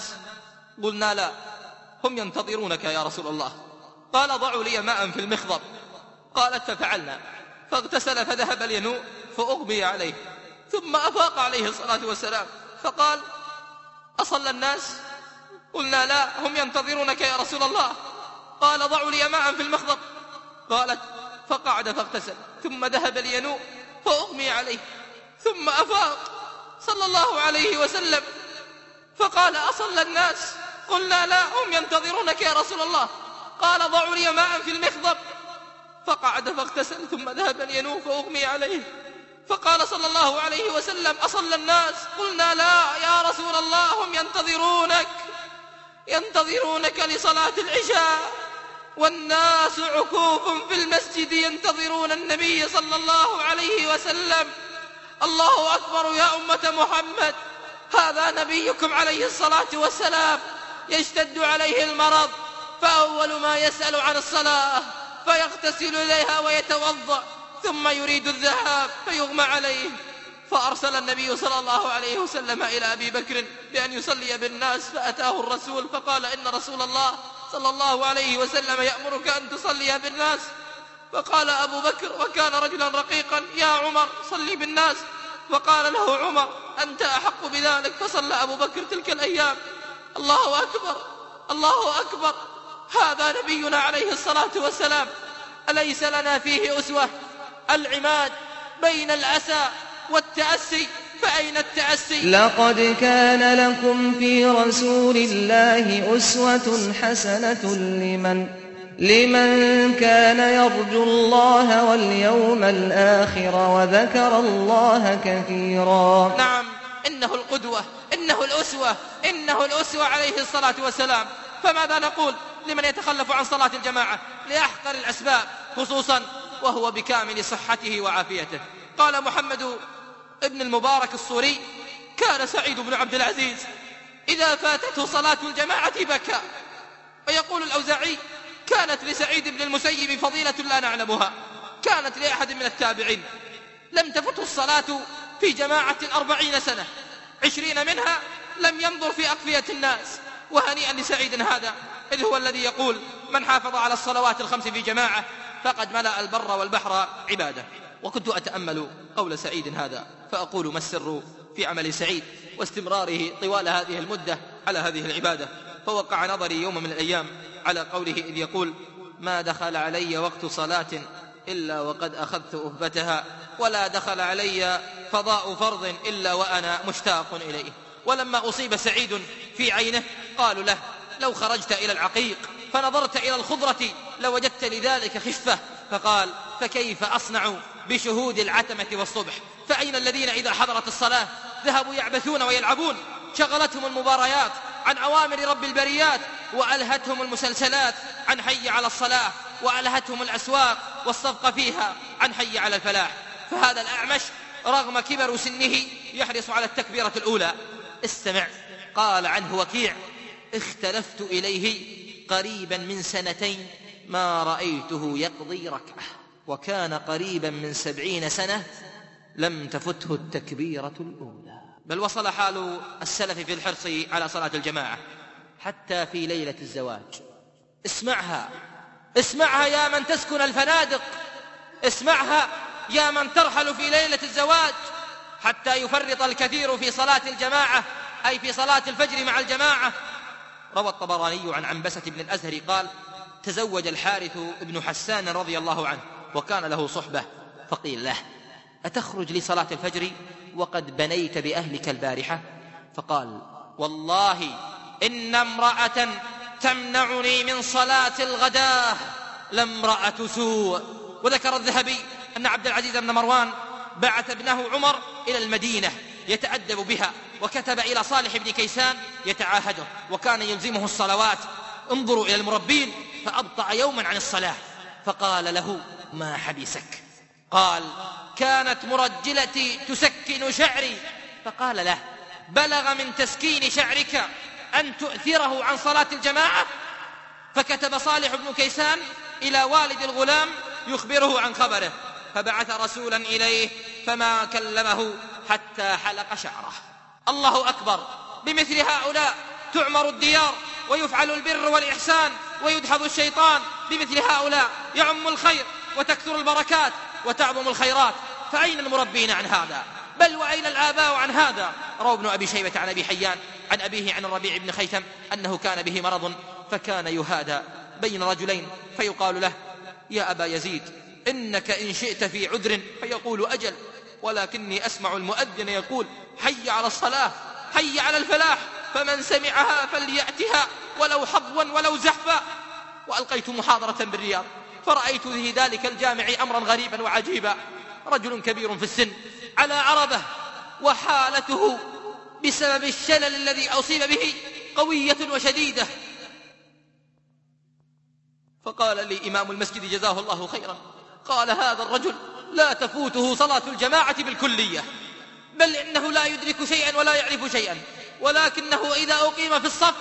قلنا: لا، هم ينتظرونك يا رسول الله. قال: ضعوا لي ماء في المخضب. قالت: ففعلنا، فاغتسل فذهب لينوء فأغمي عليه، ثم أفاق عليه الصلاة والسلام فقال: أصلى الناس؟ قلنا: لا، هم ينتظرونك يا رسول الله. قال: ضعوا لي ماء في المخضب. قالت: فقعد فاغتسل ثم ذهب لينوء فأغمي عليه، ثم أفاق صلى الله عليه وسلم فقال: أصلى الناس؟ قلنا: لا، هم ينتظرونك يا رسول الله. قال ضعوا لي ماء في المخضب، فقعد فاغتسل ثم ذهب لينوم فأغمي عليه. فقال صلى الله عليه وسلم أصلى الناس؟ قلنا لا يا رسول الله، هم ينتظرونك ينتظرونك لصلاة العشاء، والناس عكوف في المسجد ينتظرون النبي صلى الله عليه وسلم. الله أكبر يا أمة محمد، هذا نبيكم عليه الصلاة والسلام يشتد عليه المرض، فأول ما يسأل عن الصلاة فيغتسل إليها ويتوضأ، ثم يريد الذهاب فيغمى عليه. فأرسل النبي صلى الله عليه وسلم إلى أبي بكر بأن يصلي بالناس، فأتاه الرسول فقال إن رسول الله صلى الله عليه وسلم يأمرك أن تصلي بالناس. فقال أبو بكر وكان رجلا رقيقا يا عمر صلي بالناس، فقال له عمر أنت أحق بذلك، فصلى أبو بكر تلك الأيام. الله أكبر الله أكبر، هذا نبينا عليه الصلاة والسلام، أليس لنا فيه أسوة؟ العماد بين الأسى والتأسي، فأين التأسي؟ لقد كان لكم في رسول الله أسوة حسنة لمن لمن كان يرجو الله واليوم الآخر وذكر الله كثيرا. نعم، إنه القدوة، إنه الأسوة، إنه الأسوة عليه الصلاة والسلام. فماذا نقول لمن يتخلف عن صلاة الجماعة لأحقر الأسباب، خصوصا وهو بكامل صحته وعافيته؟ قال محمد ابن المبارك الصوري كان سعيد بن عبد العزيز إذا فاتته صلاة الجماعة بكى. ويقول الأوزاعي كانت لسعيد بن المسيب فضيلة لا نعلمها، كانت لأحد من التابعين لم تفته الصلاة في جماعة أربعين سنة، عشرين منها لم ينظر في أقفية الناس. وهنيئا لسعيد هذا، إذ هو الذي يقول من حافظ على الصلوات الخمس في جماعة فقد ملأ البر والبحر عبادة. وكنت أتأمل قول سعيد هذا فأقول ما السر في عمل سعيد واستمراره طوال هذه المدة على هذه العبادة؟ فوقع نظري يوم من الأيام على قوله إذ يقول ما دخل علي وقت صلاة إلا وقد أخذت أهبتها، ولا دخل علي قضاء فرض إلا وأنا مشتاق إليه. ولما أصيب سعيد في عينه قالوا له لو خرجت إلى العقيق فنظرت إلى الخضرة لوجدت لذلك خفة. فقال فكيف أصنع بشهود العتمة والصبح؟ فأين الذين إذا حضرت الصلاة ذهبوا يعبثون ويلعبون؟ شغلتهم المباريات عن أوامر رب البريات، وألهتهم المسلسلات عن حي على الصلاة، وألهتهم الأسواق والصفق فيها عن حي على الفلاح. فهذا الأعمش رغم كبر سنه يحرص على التكبيرة الأولى. استمع، قال عنه وكيع اختلفت إليه قريبا من سنتين ما رأيته يقضي ركعة، وكان قريبا من سبعين سنة لم تفته التكبيرة الأولى. بل وصل حال السلف في الحرص على صلاة الجماعة حتى في ليلة الزواج. اسمعها اسمعها يا من تسكن الفنادق، اسمعها يا من ترحل في ليلة الزواج، حتى يفرط الكثير في صلاة الجماعة أي في صلاة الفجر مع الجماعة. روى الطبراني عن عنبسة بن الأزهر قال تزوج الحارث بن حسان رضي الله عنه وكان له صحبة، فقيل له أتخرج لصلاة الفجر وقد بنيت بأهلك البارحة؟ فقال والله إن امرأة تمنعني من صلاة الغداة لامرأة سوء. وذكر الذهبي أن عبد العزيز بن مروان بعث ابنه عمر إلى المدينة يتأدب بها، وكتب إلى صالح بن كيسان يتعاهده، وكان يلزمه الصلوات. انظروا إلى المربين، فأبطأ يوما عن الصلاة فقال له ما حبسك؟ قال كانت مرجلتي تسكن شعري. فقال له بلغ من تسكين شعرك أن تؤثره عن صلاة الجماعة؟ فكتب صالح بن كيسان إلى والد الغلام يخبره عن خبره، فبعث رسولا إليه فما كلمه حتى حلق شعره. الله أكبر، بمثل هؤلاء تعمر الديار ويفعل البر والإحسان ويدحض الشيطان. بمثل هؤلاء يعم الخير وتكثر البركات وتعظم الخيرات. فأين المربين عن هذا؟ بل وأين الآباء عن هذا؟ روى ابن أبي شيبة عن أبي حيان عن أبيه عن الربيع بن خيثم أنه كان به مرض، فكان يهادى بين رجلين فيقال له يا أبا يزيد إنك إن شئت في عذر، فيقول أجل، ولكني أسمع المؤذن يقول حي على الصلاة حي على الفلاح، فمن سمعها فليأتها ولو حظوا ولو زحفا. وألقيت محاضرة بالرياض، فرأيت في ذلك الجامع أمرا غريبا وعجيبا. رجل كبير في السن على عربة، وحالته بسبب الشلل الذي أصيب به قوية وشديدة. فقال لي إمام المسجد جزاه الله خيرا، قال: هذا الرجل لا تفوته صلاة الجماعة بالكلية، بل إنه لا يدرك شيئا ولا يعرف شيئا، ولكنه إذا أقيم في الصف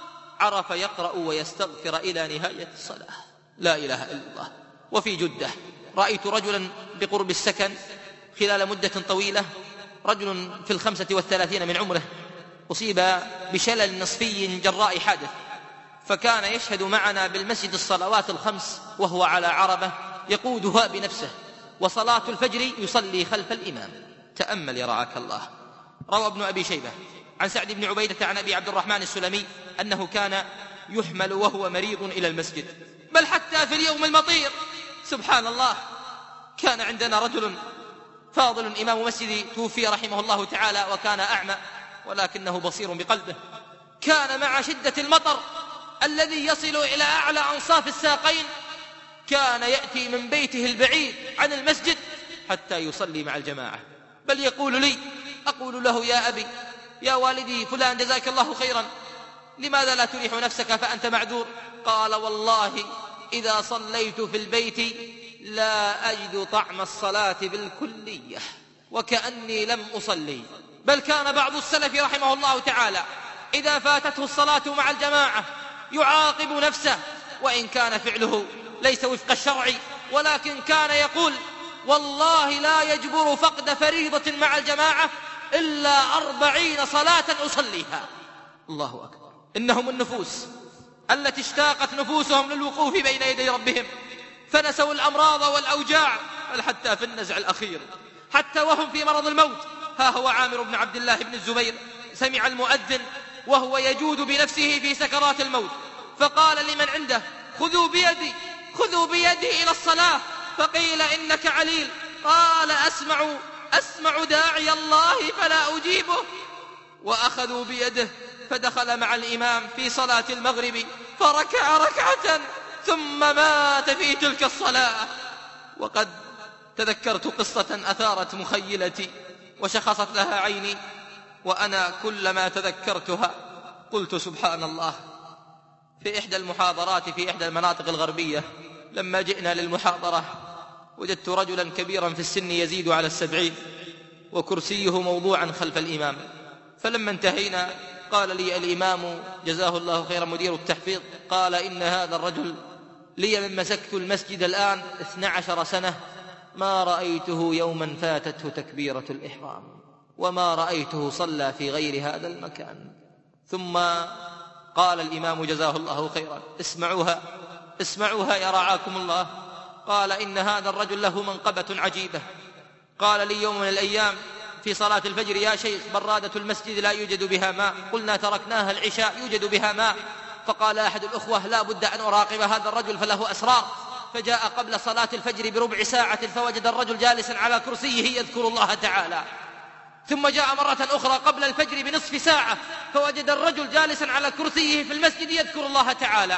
عرف يقرأ ويستغفر إلى نهاية الصلاة. لا إله إلا الله. وفي جدة رأيت رجلا بقرب السكن خلال مدة طويلة، رجل في الخمسة والثلاثين من عمره، أصيب بشلل نصفي جراء حادث، فكان يشهد معنا بالمسجد الصلوات الخمس وهو على عربة يقودها بنفسه، وصلاة الفجر يصلي خلف الإمام. تأمل يرعاك الله. روى ابن أبي شيبة عن سعد بن عبيدة عن أبي عبد الرحمن السلمي أنه كان يحمل وهو مريض إلى المسجد، بل حتى في اليوم المطير. سبحان الله. كان عندنا رجل فاضل إمام مسجد توفي رحمه الله تعالى، وكان أعمى ولكنه بصير بقلبه. كان مع شدة المطر الذي يصل إلى أعلى أنصاف الساقين كان يأتي من بيته البعيد عن المسجد حتى يصلي مع الجماعة. بل يقول لي، أقول له: يا أبي، يا والدي فلان جزاك الله خيرا، لماذا لا تريح نفسك فأنت معذور؟ قال: والله إذا صليت في البيت لا أجد طعم الصلاة بالكلية، وكأني لم أصلي. بل كان بعض السلف رحمه الله تعالى إذا فاتته الصلاة مع الجماعة يعاقب نفسه، وإن كان فعله ليس وفق الشرع، ولكن كان يقول: والله لا يجبر فقد فريضة مع الجماعة إلا أربعين صلاة أصليها. الله أكبر. إنهم النفوس التي اشتاقت نفوسهم للوقوف بين يدي ربهم، فنسوا الأمراض والأوجاع، بل حتى في النزع الأخير، حتى وهم في مرض الموت. ها هو عامر بن عبد الله بن الزبير سمع المؤذن وهو يجود بنفسه في سكرات الموت، فقال لمن عنده: خذوا بيدي خذوا بيدي إلى الصلاة. فقيل: إنك عليل. قال: أسمع أسمع داعي الله فلا أجيبه. وأخذوا بيده فدخل مع الإمام في صلاة المغرب فركع ركعة ثم مات في تلك الصلاة. وقد تذكرت قصة أثارت مخيلتي وشخصت لها عيني، وأنا كلما تذكرتها قلت: سبحان الله. في إحدى المحاضرات في إحدى المناطق الغربية، لما جئنا للمحاضرة وجدت رجلا كبيرا في السن يزيد على السبعين، وكرسيه موضوعا خلف الإمام. فلما انتهينا قال لي الإمام جزاه الله خيرا مدير التحفيظ، قال: إن هذا الرجل لي من مسكت المسجد الآن اثنى عشر سنة ما رأيته يوما فاتته تكبيرة الإحرام، وما رأيته صلى في غير هذا المكان. ثم قال الإمام جزاه الله خيرا: اسمعوها اسمعوها يا رعاكم الله. قال: إن هذا الرجل له منقبة عجيبة. قال لي يوم من الأيام في صلاة الفجر: يا شيخ، برادة المسجد لا يوجد بها ماء. قلنا: تركناها العشاء يوجد بها ماء. فقال أحد الأخوة: لا بد أن أراقب هذا الرجل فله أسرار. فجاء قبل صلاة الفجر بربع ساعة فوجد الرجل جالسا على كرسيه يذكر الله تعالى. ثم جاء مرة أخرى قبل الفجر بنصف ساعة فوجد الرجل جالسا على كرسيه في المسجد يذكر الله تعالى.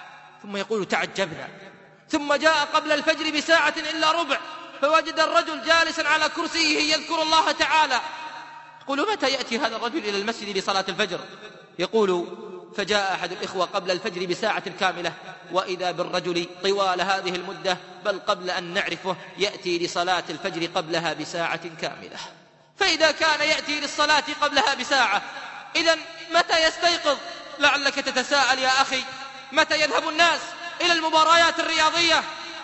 ثم يقول: تعجبنا. ثم جاء قبل الفجر بساعة إلا ربع فوجد الرجل جالسا على كرسيه يذكر الله تعالى. يقول: متى يأتي هذا الرجل إلى المسجد لصلاة الفجر؟ يقول: فجاء أحد الإخوة قبل الفجر بساعة كاملة، وإذا بالرجل طوال هذه المدة، بل قبل أن نعرفه يأتي لصلاة الفجر قبلها بساعة كاملة. فإذا كان يأتي للصلاة قبلها بساعة، إذن متى يستيقظ؟ لعلك تتساءل يا أخي، متى يذهب الناس إلى المباريات الرياضية؟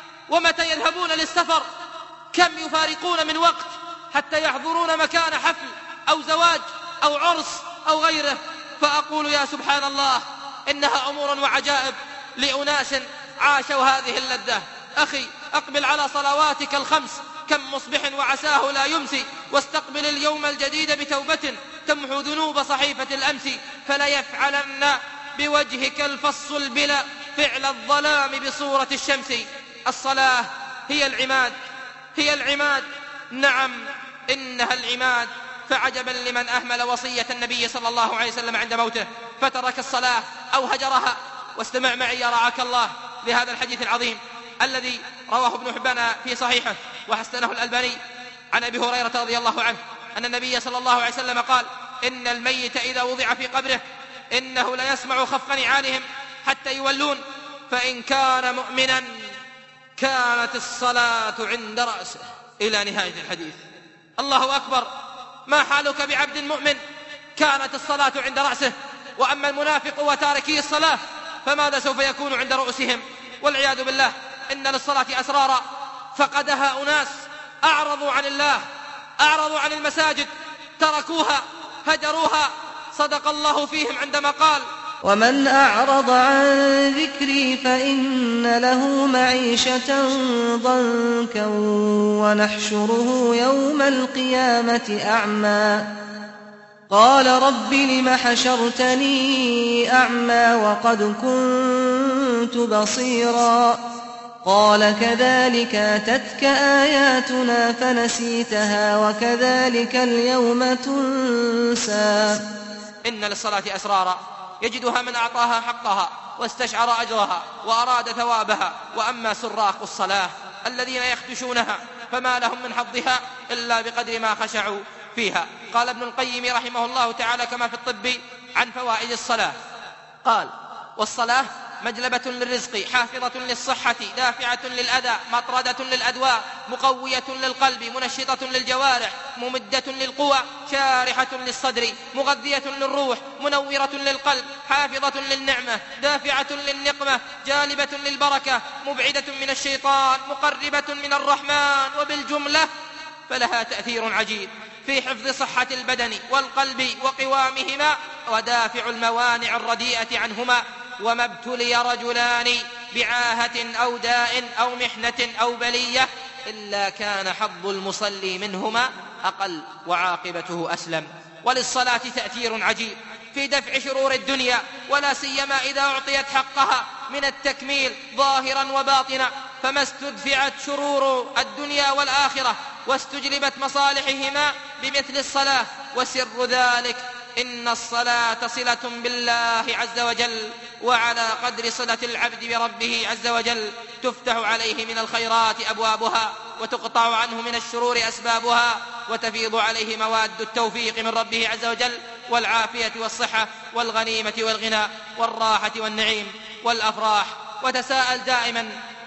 ومتى يذهبون للسفر؟ كم يفارقون من وقت حتى يحضرون مكان حفل أو زواج أو عرس أو غيره؟ فأقول: يا سبحان الله، إنها أمور وعجائب لأناس عاشوا هذه اللذة. أخي، أقبل على صلواتك الخمس، كم مصبح وعساه لا يمسي، واستقبل اليوم الجديد بتوبة تمحو ذنوب صحيفة الأمس، فلا يفعلن بوجهك الفص البلا فعل الظلام بصورة الشمس. الصلاة هي العماد، هي العماد، نعم إنها العماد. فعجبا لمن أهمل وصية النبي صلى الله عليه وسلم عند موته فترك الصلاة أو هجرها. واستمع معي يا رعاك الله لهذا الحديث العظيم الذي رواه ابن حبان في صحيحه وحسنه الألباني عن أبي هريرة رضي الله عنه أن النبي صلى الله عليه وسلم قال: إن الميت إذا وضع في قبره إنه ليسمع خفق نعالهم حتى يولون، فإن كان مؤمنا كانت الصلاة عند رأسه، إلى نهاية الحديث. الله أكبر، ما حالك بعبد مؤمن كانت الصلاة عند رأسه؟ وأما المنافق وتاركي الصلاة فماذا سوف يكون عند رؤوسهم؟ والعياذ بالله. إن للصلاة أسرارا فقدها أناس أعرضوا عن الله، أعرضوا عن المساجد، تركوها، هجروها. صدق الله فيهم عندما قال: ومن أعرض عن ذكري فإن له معيشة ضنكا ونحشره يوم القيامة أعمى قال رب لم حشرتني أعمى وقد كنت بصيرا قال كذلك أتتك آياتنا فنسيتها وكذلك اليوم تنسى. إن للصلاة أسرارا يجدها من أعطاها حقها واستشعر أجرها وأراد ثوابها. وأما سراق الصلاة الذين يخدشونها فما لهم من حظها إلا بقدر ما خشعوا فيها. قال ابن القيم رحمه الله تعالى كما في الطب عن فوائد الصلاة، قال: والصلاة مجلبة للرزق، حافظة للصحة، دافعة للأذى، مطردة للأدواء، مقوية للقلب، منشطة للجوارح، ممدة للقوى، شارحة للصدر، مغذية للروح، منورة للقلب، حافظة للنعمة، دافعة للنقمة، جالبة للبركة، مبعدة من الشيطان، مقربة من الرحمن. وبالجملة فلها تأثير عجيب في حفظ صحة البدن والقلب وقوامهما ودافع الموانع الرديئة عنهما. وما ابتلي رجلان بعاهة أو داء أو محنة أو بلية إلا كان حظ المصلي منهما أقل وعاقبته أسلم. وللصلاة تأثير عجيب في دفع شرور الدنيا، ولا سيما إذا أعطيت حقها من التكميل ظاهرا وباطنا. فما استدفعت شرور الدنيا والآخرة واستجلبت مصالحهما بمثل الصلاة. وسر ذلك إن الصلاة صلة بالله عز وجل، وعلى قدر صلة العبد بربه عز وجل تفتح عليه من الخيرات أبوابها، وتقطع عنه من الشرور أسبابها، وتفيض عليه مواد التوفيق من ربه عز وجل، والعافية والصحة والغنيمة والغنى والراحة والنعيم والأفراح. وتساءل دائما: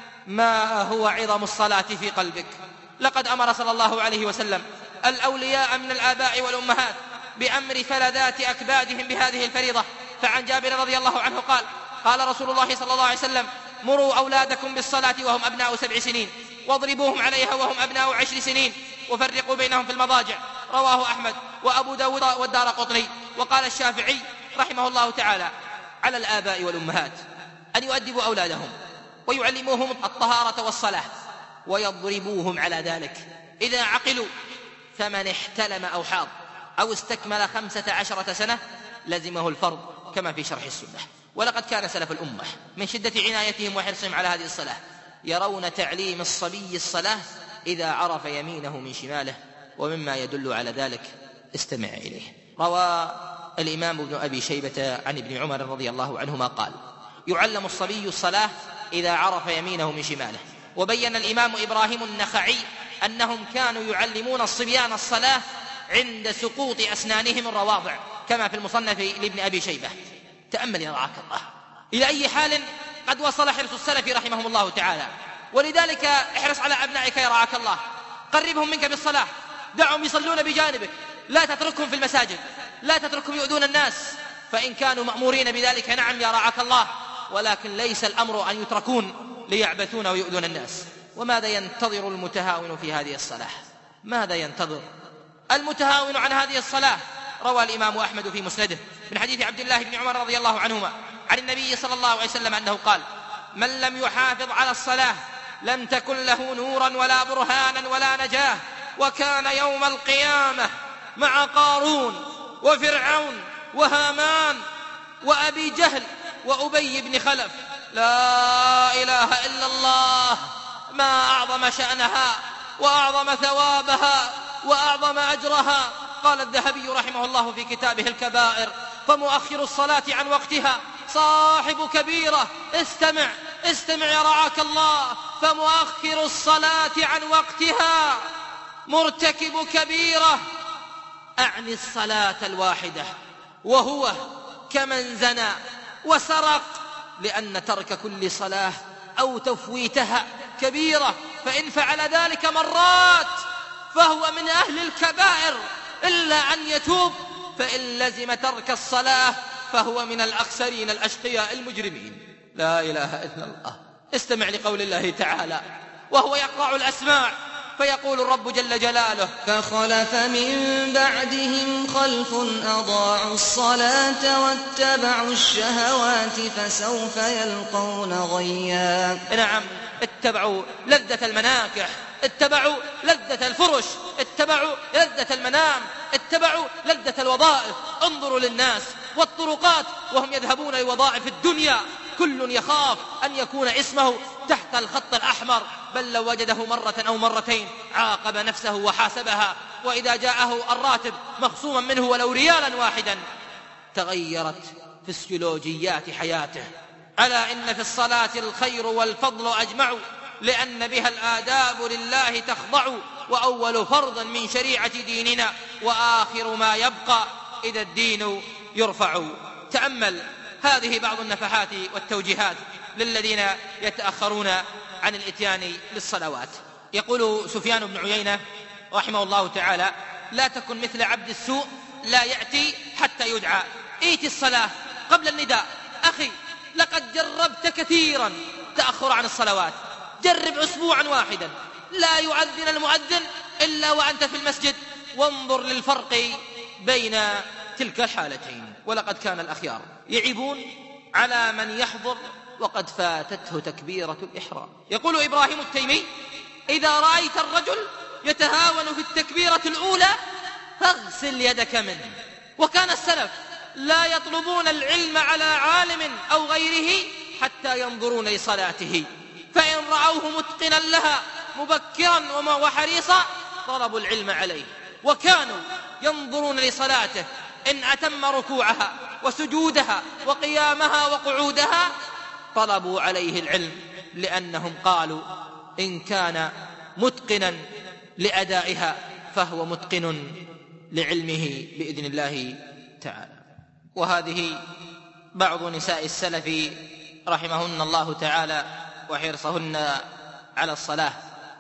ما هو عظم الصلاة في قلبك؟ لقد أمر صلى الله عليه وسلم الأولياء من الآباء والأمهات بأمر فلذات أكبادهم بهذه الفريضة. فعن جابر رضي الله عنه قال: قال رسول الله صلى الله عليه وسلم: مروا أولادكم بالصلاة وهم أبناء سبع سنين، واضربوهم عليها وهم أبناء عشر سنين، وفرقوا بينهم في المضاجع. رواه أحمد وأبو داود والدارقطني. وقال الشافعي رحمه الله تعالى: على الآباء والأمهات أن يؤدبوا أولادهم ويعلموهم الطهارة والصلاة، ويضربوهم على ذلك إذا عقلوا. فمن احتلم أو حاض أو استكمل خمسة عشرة سنة لزمه الفرض، كما في شرح السنة. ولقد كان سلف الأمة من شدة عنايتهم وحرصهم على هذه الصلاة يرون تعليم الصبي الصلاة إذا عرف يمينه من شماله. ومما يدل على ذلك استمع إليه. روى الإمام ابن أبي شيبة عن ابن عمر رضي الله عنهما قال: يعلم الصبي الصلاة إذا عرف يمينه من شماله. وبين الإمام إبراهيم النخعي أنهم كانوا يعلمون الصبيان الصلاة عند سقوط أسنانهم الرواضع، كما في المصنف لابن أبي شيبة. تأمل يا رعاك الله إلى أي حال قد وصل حرص السلف رحمهم الله تعالى. ولذلك احرص على أبنائك يا رعاك الله، قربهم منك بالصلاة، دعهم يصلون بجانبك، لا تتركهم في المساجد، لا تتركهم يؤذون الناس، فإن كانوا مأمورين بذلك نعم يا رعاك الله، ولكن ليس الأمر أن يتركون ليعبثون ويؤذون الناس. وماذا ينتظر المتهاون في هذه الصلاة؟ ماذا ينتظر المتهاون عن هذه الصلاة؟ روى الإمام أحمد في مسنده من حديث عبد الله بن عمر رضي الله عنهما عن النبي صلى الله عليه وسلم أنه قال: من لم يحافظ على الصلاة لم تكن له نورا ولا برهانا ولا نجاة. وكان يوم القيامة مع قارون وفرعون وهامان وأبي جهل وأبي بن خلف. لا إله إلا الله، ما أعظم شأنها وأعظم ثوابها وأعظم أجرها. قال الذهبي رحمه الله في كتابه الكبائر: فمؤخر الصلاة عن وقتها صاحب كبيرة. استمع استمع يا رعاك الله، فمؤخر الصلاة عن وقتها مرتكب كبيرة، أعني الصلاة الواحدة، وهو كمن زنى وسرق، لأن ترك كل صلاة أو تفويتها كبيرة، فإن فعل ذلك مرات فهو من أهل الكبائر إلا أن يتوب، فإن لزم ترك الصلاة فهو من الأخسرين الأشقياء المجرمين. لا إله إلا الله. استمع لقول الله تعالى وهو يقرع الأسماع فيقول الرب جل جلاله: فخلف من بعدهم خلف أضاعوا الصلاة واتبعوا الشهوات فسوف يلقون غيا. نعم، اتبعوا لذة المناكح، اتبعوا لذة الفرش، اتبعوا لذة المنام، اتبعوا لذة الوظائف. انظروا للناس والطرقات وهم يذهبون لوظائف الدنيا، كل يخاف أن يكون اسمه تحت الخط الأحمر، بل لو وجده مرة أو مرتين عاقب نفسه وحاسبها، وإذا جاءه الراتب مخصوما منه ولو ريالا واحدا تغيرت فسيولوجيات حياته. ألا إن في الصلاة الخير والفضل أجمع، لأن بها الآداب لله تخضع، وأول فرض من شريعة ديننا وآخر ما يبقى إذا الدين يرفع. تأمل هذه بعض النفحات والتوجيهات للذين يتأخرون عن الإتيان للصلوات. يقول سفيان بن عيينة رحمه الله تعالى: لا تكن مثل عبد السوء لا يأتي حتى يدعى. ائت الصلاة قبل النداء. أخي، لقد جربت كثيرا تأخر عن الصلوات، جرب أسبوعا واحدا لا يؤذن المؤذن إلا وأنت في المسجد، وانظر للفرق بين تلك الحالتين. ولقد كان الأخيار يعيبون على من يحضر وقد فاتته تكبيرة الإحرام. يقول إبراهيم التيمي: إذا رأيت الرجل يتهاون في التكبيرة الأولى فاغسل يدك منه. وكان السلف لا يطلبون العلم على عالم أو غيره حتى ينظرون لصلاته، فإن رأوه متقنا لها مبكرا وحريصا طلبوا العلم عليه، وكانوا ينظرون لصلاته إن أتم ركوعها وسجودها وقيامها وقعودها طلبوا عليه العلم، لأنهم قالوا إن كان متقنا لأدائها فهو متقن لعلمه بإذن الله تعالى. وهذه بعض نساء السلف رحمهن الله تعالى وحرصهن على الصلاة.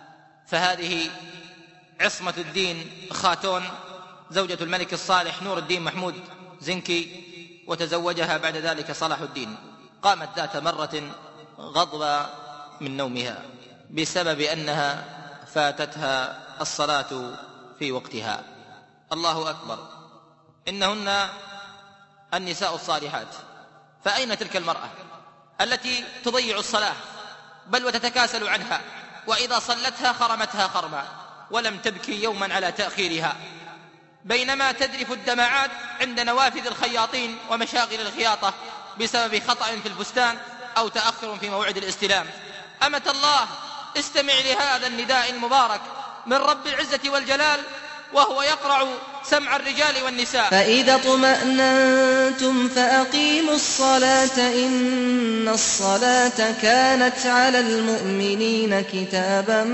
فهذه عصمة الدين خاتون زوجة الملك الصالح نور الدين محمود زنكي، وتزوجها بعد ذلك صلاح الدين. قامت ذات مرة غضبة من نومها بسبب أنها فاتتها الصلاة في وقتها. الله أكبر، إنهن النساء الصالحات. فأين تلك المرأة التي تضيع الصلاة بل وتتكاسل عنها، وإذا صلتها خرمتها خرما ولم تبكي يوما على تأخيرها، بينما تذرف الدمعات عند نوافذ الخياطين ومشاغل الخياطة بسبب خطأ في الفستان أو تأخر في موعد الاستلام. أمة الله، استمع لهذا النداء المبارك من رب العزة والجلال وهو يقرع سمع الرجال والنساء: فإذا اطمأننتم فأقيموا الصلاة إن الصلاة كانت على المؤمنين كتابا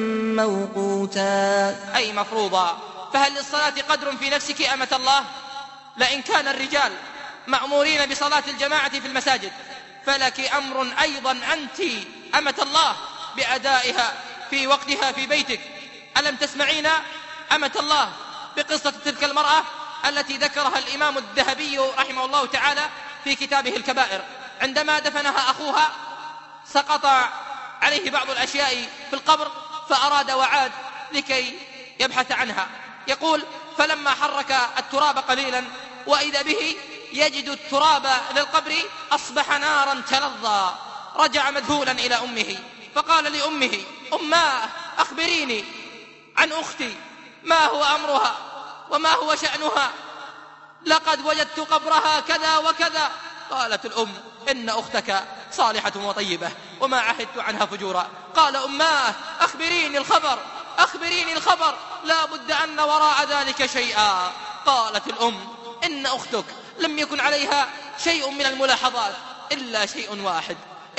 موقوتا. أي مفروضا. فهل للصلاة قدر في نفسك أمة الله؟ لئن كان الرجال مأمورين بصلاة الجماعة في المساجد فلك أمر أيضا أنت أمة الله بأدائها في وقتها في بيتك. ألم تسمعين أمة الله بقصة تلك المرأة التي ذكرها الإمام الذهبي رحمه الله تعالى في كتابه الكبائر؟ عندما دفنها أخوها سقط عليه بعض الأشياء في القبر فأراد وعاد لكي يبحث عنها. يقول: فلما حرك التراب قليلا وإذا به يجد التراب للقبر أصبح نارا تلظى. رجع مذهولا إلى أمه فقال لأمه: أماه، أخبريني عن أختي، ما هو أمرها وما هو شأنها؟ لقد وجدت قبرها كذا وكذا. قالت الأم: إن أختك صالحة وطيبة وما عهدت عنها فجورا. قال: أماه، أخبريني الخبر، أخبريني الخبر، لا بد أن وراء ذلك شيئا. قالت الأم: إن أختك لم يكن عليها شيء من الملاحظات إلا شيء واحد،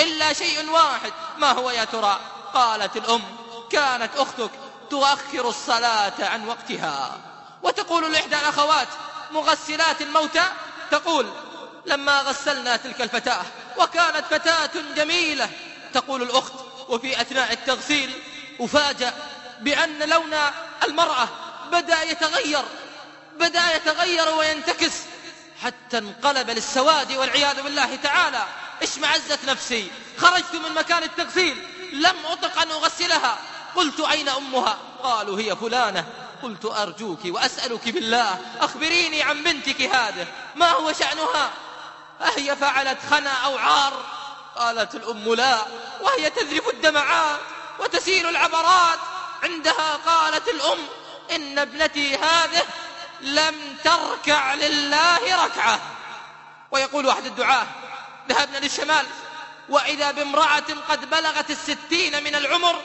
إلا شيء واحد. ما هو يا ترى؟ قالت الأم: كانت أختك تؤخر الصلاة عن وقتها. وتقول لإحدى الأخوات مغسلات الموتى، تقول: لما غسلنا تلك الفتاة وكانت فتاة جميلة، تقول الأخت: وفي أثناء التغسيل أفاجأ بأن لون المرأة بدأ يتغير بدأ يتغير وينتكس حتى انقلب للسواد والعياذ بالله تعالى. اشمعزت نفسي، خرجت من مكان التغسيل لم أطق أن أغسلها. قلت: أين أمها؟ قالوا: هي فلانة. قلت: أرجوك وأسألك بالله أخبريني عن بنتك هذه، ما هو شأنها؟ أهي فعلت خنا أو عار؟ قالت الأم: لا، وهي تذرف الدمعات وتسيل العبرات. عندها قالت الأم: إن ابنتي هذه لم تركع لله ركعة. ويقول أحد الدعاة: ذهبنا للشمال وإذا بامرأة قد بلغت الستين من العمر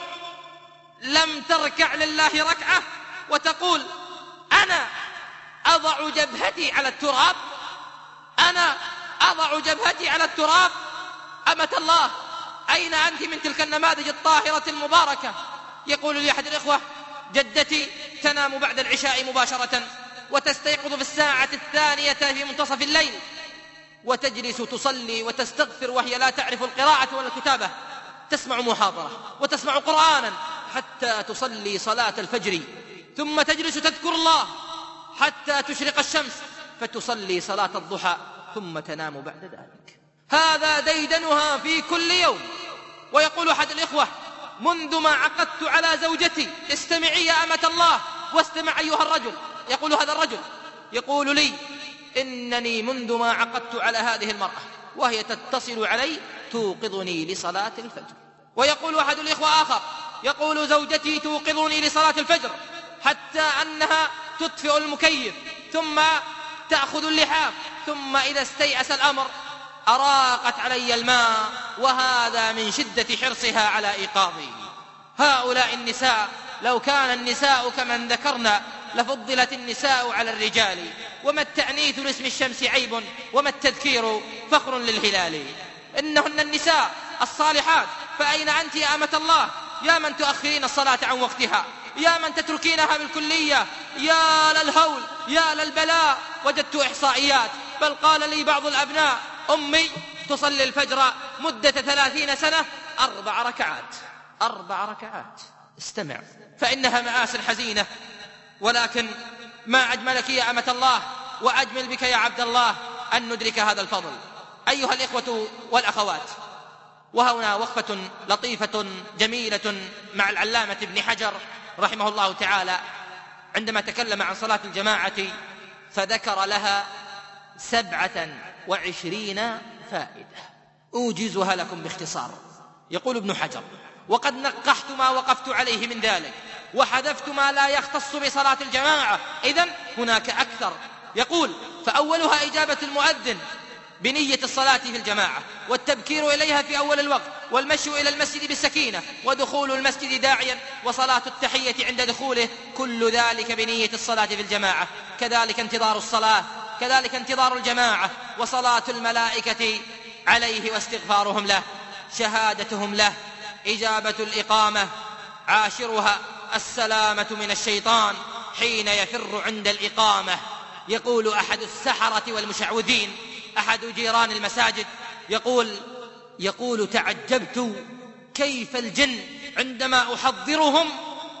لم تركع لله ركعة، وتقول: أنا أضع جبهتي على التراب أنا أضع جبهتي على التراب أمة الله، أين أنت من تلك النماذج الطاهرة المباركة؟ يقول لي أحد الإخوة: جدتي تنام بعد العشاء مباشرة وتستيقظ في الساعة الثانية في منتصف الليل، وتجلس تصلي وتستغفر وهي لا تعرف القراءة ولا الكتابة، تسمع محاضرة وتسمع قرآنا حتى تصلي صلاة الفجر، ثم تجلس تذكر الله حتى تشرق الشمس فتصلي صلاة الضحى، ثم تنام بعد ذلك. هذا ديدنها في كل يوم. ويقول أحد الإخوة: منذ ما عقدت على زوجتي، استمعي يا أمة الله واستمع أيها الرجل. يقول هذا الرجل، يقول لي: إنني منذ ما عقدت على هذه المرأة وهي تتصل علي توقظني لصلاة الفجر. ويقول أحد الإخوة آخر، يقول: زوجتي توقظني لصلاة الفجر حتى أنها تطفئ المكيف ثم تأخذ اللحاف، ثم إذا استيأس الأمر أراقت علي الماء، وهذا من شدة حرصها على إيقاظي. هؤلاء النساء لو كان النساء كمن ذكرنا لفضلت النساء على الرجال. وما التأنيث لاسم الشمس عيب، وما التذكير فخر للهلال. إنهن النساء الصالحات، فأين أنت يا أمة الله؟ يا من تؤخرين الصلاة عن وقتها، يا من تتركينها بالكلية، يا للهول يا للبلاء. وجدت إحصائيات، بل قال لي بعض الأبناء: أمي تصلي الفجر مدة ثلاثين سنة أربع ركعات أربع ركعات استمع، فإنها مآسٍ حزينة. ولكن ما أجملك يا أمة الله وأجمل بك يا عبد الله أن ندرك هذا الفضل. أيها الإخوة والأخوات، وهنا وقفة لطيفة جميلة مع العلامة ابن حجر رحمه الله تعالى عندما تكلم عن صلاة الجماعة فذكر لها سبعة وعشرين فائدة أوجزها لكم باختصار. يقول ابن حجر: وقد نقحت ما وقفت عليه من ذلك وحذفت ما لا يختص بصلاة الجماعة، إذن هناك أكثر. يقول: فأولها إجابة المؤذن بنية الصلاة في الجماعة، والتبكير إليها في أول الوقت، والمشي إلى المسجد بالسكينة، ودخول المسجد داعيا، وصلاة التحية عند دخوله، كل ذلك بنية الصلاة في الجماعة. كذلك انتظار الصلاة، كذلك انتظار الجماعة، وصلاة الملائكة عليه واستغفارهم له، شهادتهم له، إجابة الإقامة. عاشرها السلامة من الشيطان حين يفر عند الإقامة. يقول أحد السحرة والمشعوذين، أحد جيران المساجد، يقول يقول تعجبت كيف الجن عندما أحضرهم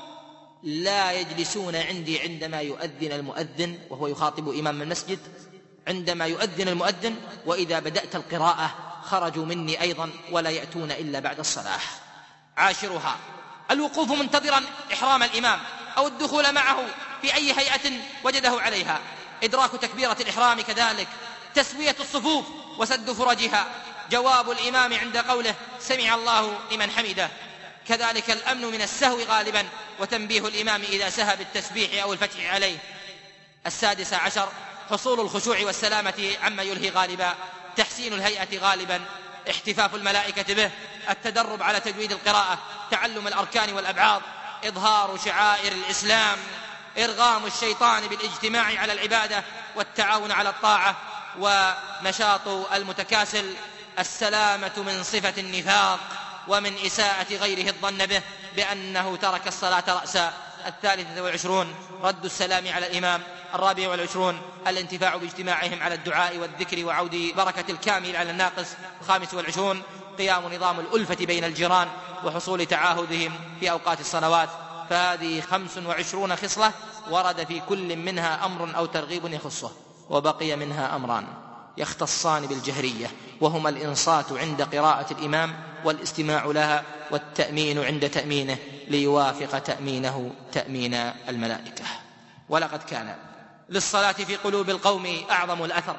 لا يجلسون عندي عندما يؤذن المؤذن، وهو يخاطب إمام المسجد، عندما يؤذن المؤذن وإذا بدأت القراءة خرجوا مني أيضا ولا يأتون إلا بعد الصلاة. عاشرها الوقوف منتظرا إحرام الإمام أو الدخول معه في أي هيئة وجده عليها، إدراك تكبيرة الإحرام، كذلك تسوية الصفوف وسد فرجها، جواب الإمام عند قوله سمع الله لمن حمده، كذلك الأمن من السهو غالبا، وتنبيه الإمام إذا سهى بالتسبيح أو الفتح عليه. السادس عشر حصول الخشوع والسلامة عما يلهي غالبا، تحسين الهيئة غالبا، احتفاف الملائكة به، التدرب على تجويد القراءة، تعلم الأركان والأبعاض، إظهار شعائر الإسلام، إرغام الشيطان بالاجتماع على العبادة والتعاون على الطاعة، ونشاط المتكاسل، السلامة من صفة النفاق ومن إساءة غيره الظن به بأنه ترك الصلاة رأسا. الثالثة والعشرون رد السلام على الإمام. الرابع والعشرون الانتفاع باجتماعهم على الدعاء والذكر وعود بركة الكامل على الناقص. الخامس والعشرون قيام نظام الألفة بين الجيران وحصول تعاهدهم في أوقات الصلوات. فهذه خمس وعشرون خصلة ورد في كل منها أمر أو ترغيب يخصه، وبقي منها أمران يختصان بالجهرية، وهما الإنصات عند قراءة الإمام والاستماع لها والتأمين عند تأمينه ليوافق تأمينه تأمين الملائكة. ولقد كان للصلاة في قلوب القوم أعظم الأثر.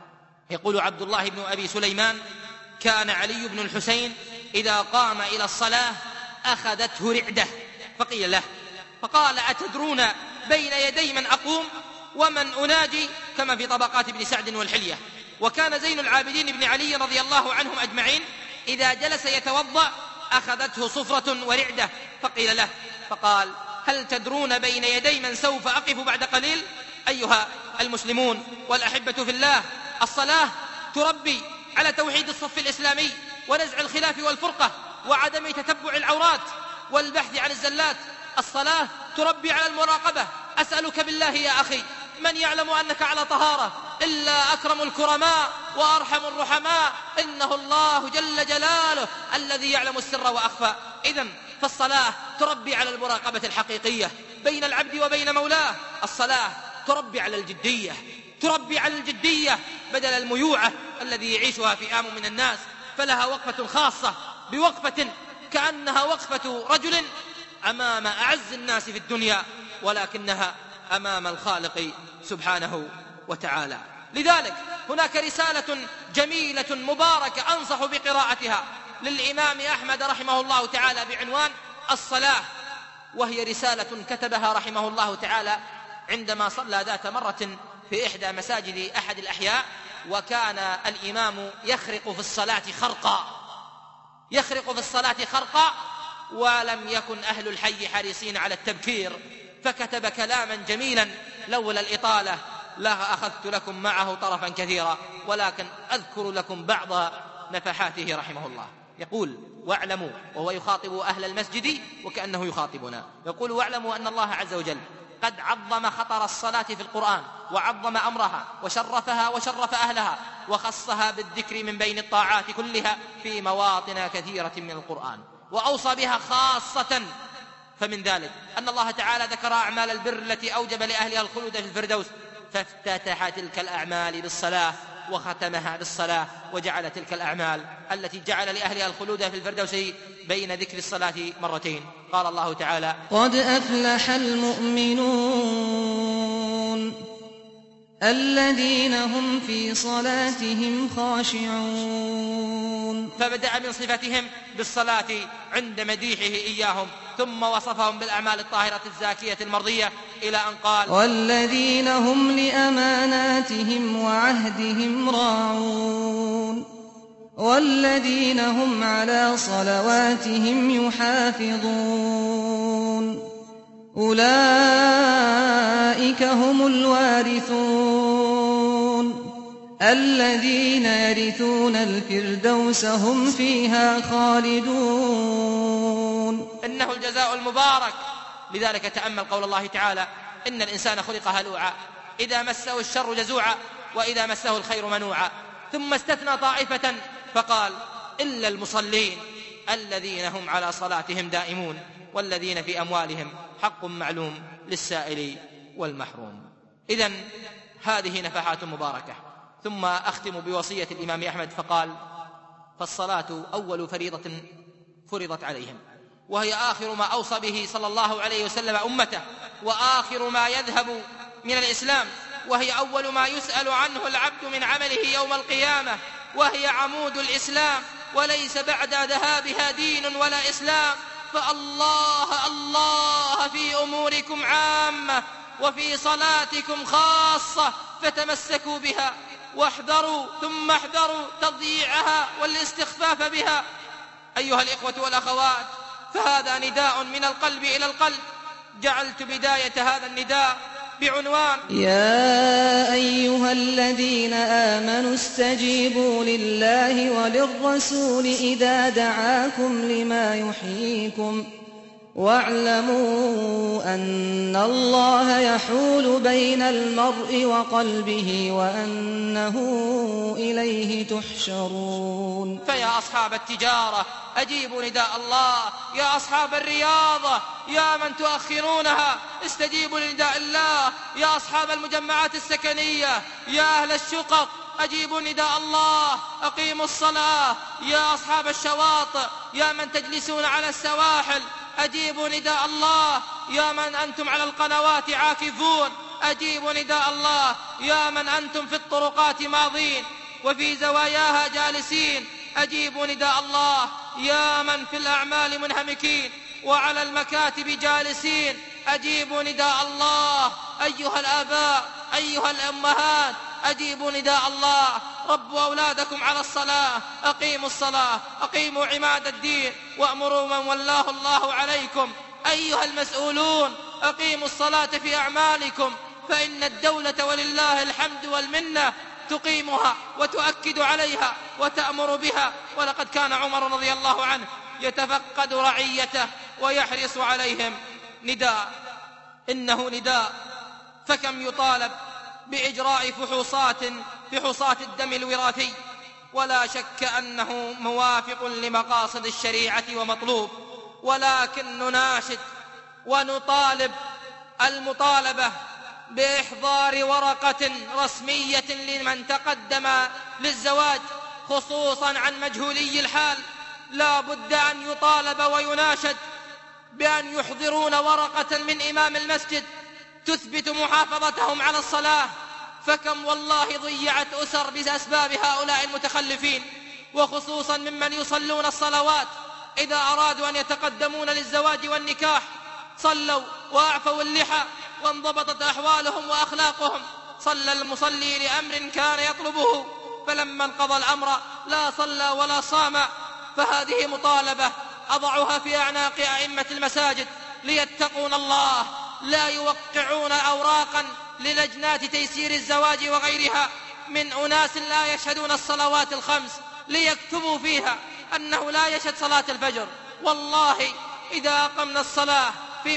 يقول عبد الله بن أبي سليمان: كان علي بن الحسين إذا قام إلى الصلاة أخذته رعدة، فقيل له فقال: أتدرون بين يدي من أقوم ومن أناجي؟ كما في طبقات ابن سعد والحلية. وكان زين العابدين بن علي رضي الله عنهم أجمعين إذا جلس يتوضأ أخذته صفرة ورعدة، فقيل له فقال: هل تدرون بين يدي من سوف أقف بعد قليل؟ أيها المسلمون والأحبة في الله، الصلاة تربي على توحيد الصف الإسلامي ونزع الخلاف والفرقة وعدم تتبع العورات والبحث عن الزلات. الصلاة تربي على المراقبة. أسألك بالله يا أخي، من يعلم أنك على طهارة إلا أكرم الكرماء وأرحم الرحماء، إنه الله جل جلاله الذي يعلم السر وأخفى. إذن فالصلاة تربي على المراقبة الحقيقية بين العبد وبين مولاه. الصلاة تربي على الجدية، تربي على الجدية بدل الميوعة الذي يعيشها فئام من الناس، فلها وقفة خاصة بوقفة كأنها وقفة رجل أمام أعز الناس في الدنيا، ولكنها أمام الخالق سبحانه وتعالى. لذلك هناك رسالة جميلة مباركة أنصح بقراءتها للإمام أحمد رحمه الله تعالى بعنوان الصلاة، وهي رسالة كتبها رحمه الله تعالى عندما صلى ذات مرة في إحدى مساجد أحد الأحياء، وكان الإمام يخرق في الصلاة خرقا يخرق في الصلاة خرقا ولم يكن أهل الحي حريصين على التبكير، فكتب كلاما جميلا لولا الإطالة لا أخذت لكم معه طرفا كثيرا، ولكن أذكر لكم بعض نفحاته رحمه الله. يقول: واعلموا، وهو يخاطب أهل المسجد وكأنه يخاطبنا، يقول: واعلموا أن الله عز وجل قد عظم خطر الصلاة في القرآن وعظم أمرها وشرفها وشرف أهلها وخصها بالذكر من بين الطاعات كلها في مواطن كثيرة من القرآن، وأوصى بها خاصة. فمن ذلك أن الله تعالى ذكر أعمال البر التي أوجب لأهلها الخلود في الفردوس، فافتتح تلك الأعمال بالصلاة وختمها بالصلاة، وجعل تلك الأعمال التي جعل لأهلها الخلود في الفردوس بين ذكر الصلاة مرتين. قال الله تعالى: قد أفلح المؤمنون الذين هم في صلاتهم خاشعون. فبدأ من صفتهم بالصلاة عند مديحه إياهم، ثم وصفهم بالأعمال الطاهرة الزاكية المرضية إلى أن قال: والذين هم لأماناتهم وعهدهم راعون والذين هم على صلواتهم يحافظون أولئك هم الوارثون الذين يرثون الفردوس هم فيها خالدون. إنه الجزاء المبارك. لذلك تأمل قول الله تعالى: إن الإنسان خلق هلوعا إذا مسه الشر جزوعا وإذا مسه الخير منوعا. ثم استثنى طائفة فقال: إلا المصلين الذين هم على صلاتهم دائمون والذين في أموالهم حق معلوم للسائل والمحروم. إذن هذه نفحات مباركة. ثم أختم بوصية الإمام أحمد فقال: فالصلاة أول فريضة فرضت عليهم، وهي آخر ما أوصى به صلى الله عليه وسلم أمته، وآخر ما يذهب من الإسلام، وهي أول ما يسأل عنه العبد من عمله يوم القيامة، وهي عمود الإسلام، وليس بعد ذهابها دين ولا إسلام. فالله الله في أموركم عامة وفي صلاتكم خاصة، فتمسكوا بها واحذروا ثم احذروا تضييعها والاستخفاف بها. أيها الإخوة والأخوات، فهذا نداء من القلب إلى القلب. جعلت بداية هذا النداء بعنوان يا أيها الذين آمنوا استجيبوا لله وللرسول إذا دعاكم لما يحييكم واعلموا أن الله يحول بين المرء وقلبه وأنه إليه تحشرون. فيا أصحاب التجارة أجيبوا نداء الله، يا أصحاب الرياضة يا من تؤخرونها استجيبوا لنداء الله، يا أصحاب المجمعات السكنية يا أهل الشقق أجيبوا نداء الله أقيموا الصلاة، يا أصحاب الشواطئ يا من تجلسون على السواحل أجيبوا نداء الله، يا من أنتم على القنوات عاكفون أجيبوا نداء الله، يا من أنتم في الطرقات ماضين وفي زواياها جالسين أجيبوا نداء الله، يا من في الأعمال منهمكين وعلى المكاتب جالسين أجيبوا نداء الله، أيها الآباء أيها الأمهات أجيبوا نداء الله، ربوا أولادكم على الصلاة، أقيموا الصلاة، أقيموا عماد الدين وأمروا من ولاه الله عليكم، أيها المسؤولون أقيموا الصلاة في أعمالكم، فإن الدولة ولله الحمد والمنة تقيمها وتؤكد عليها وتأمر بها. ولقد كان عمر رضي الله عنه يتفقد رعيته ويحرص عليهم. نداء إنه نداء، فكم يطالب بإجراء فحوصات فحوصات الدم الوراثي، ولا شك أنه موافق لمقاصد الشريعة ومطلوب، ولكن نناشد ونطالب المطالبة بإحضار ورقة رسمية لمن تقدم للزواج، خصوصا عن مجهولي الحال. لا بد أن يطالب ويناشد بأن يحضرون ورقة من إمام المسجد تثبت محافظتهم على الصلاة، فكم والله ضيعت أسر بأسباب هؤلاء المتخلفين، وخصوصا ممن يصلون الصلوات إذا أرادوا أن يتقدمون للزواج والنكاح صلوا وأعفوا اللحى وانضبطت أحوالهم وأخلاقهم. صلى المصلي لأمر كان يطلبه، فلما انقضى الأمر لا صلى ولا صام. فهذه مطالبة أضعها في أعناق أئمة المساجد ليتقون الله، لا يوقعون أوراقا للجنات تيسير الزواج وغيرها من أناس لا يشهدون الصلوات الخمس ليكتبوا فيها أنه لا يشهد صلاة الفجر. والله إذا أقمنا الصلاة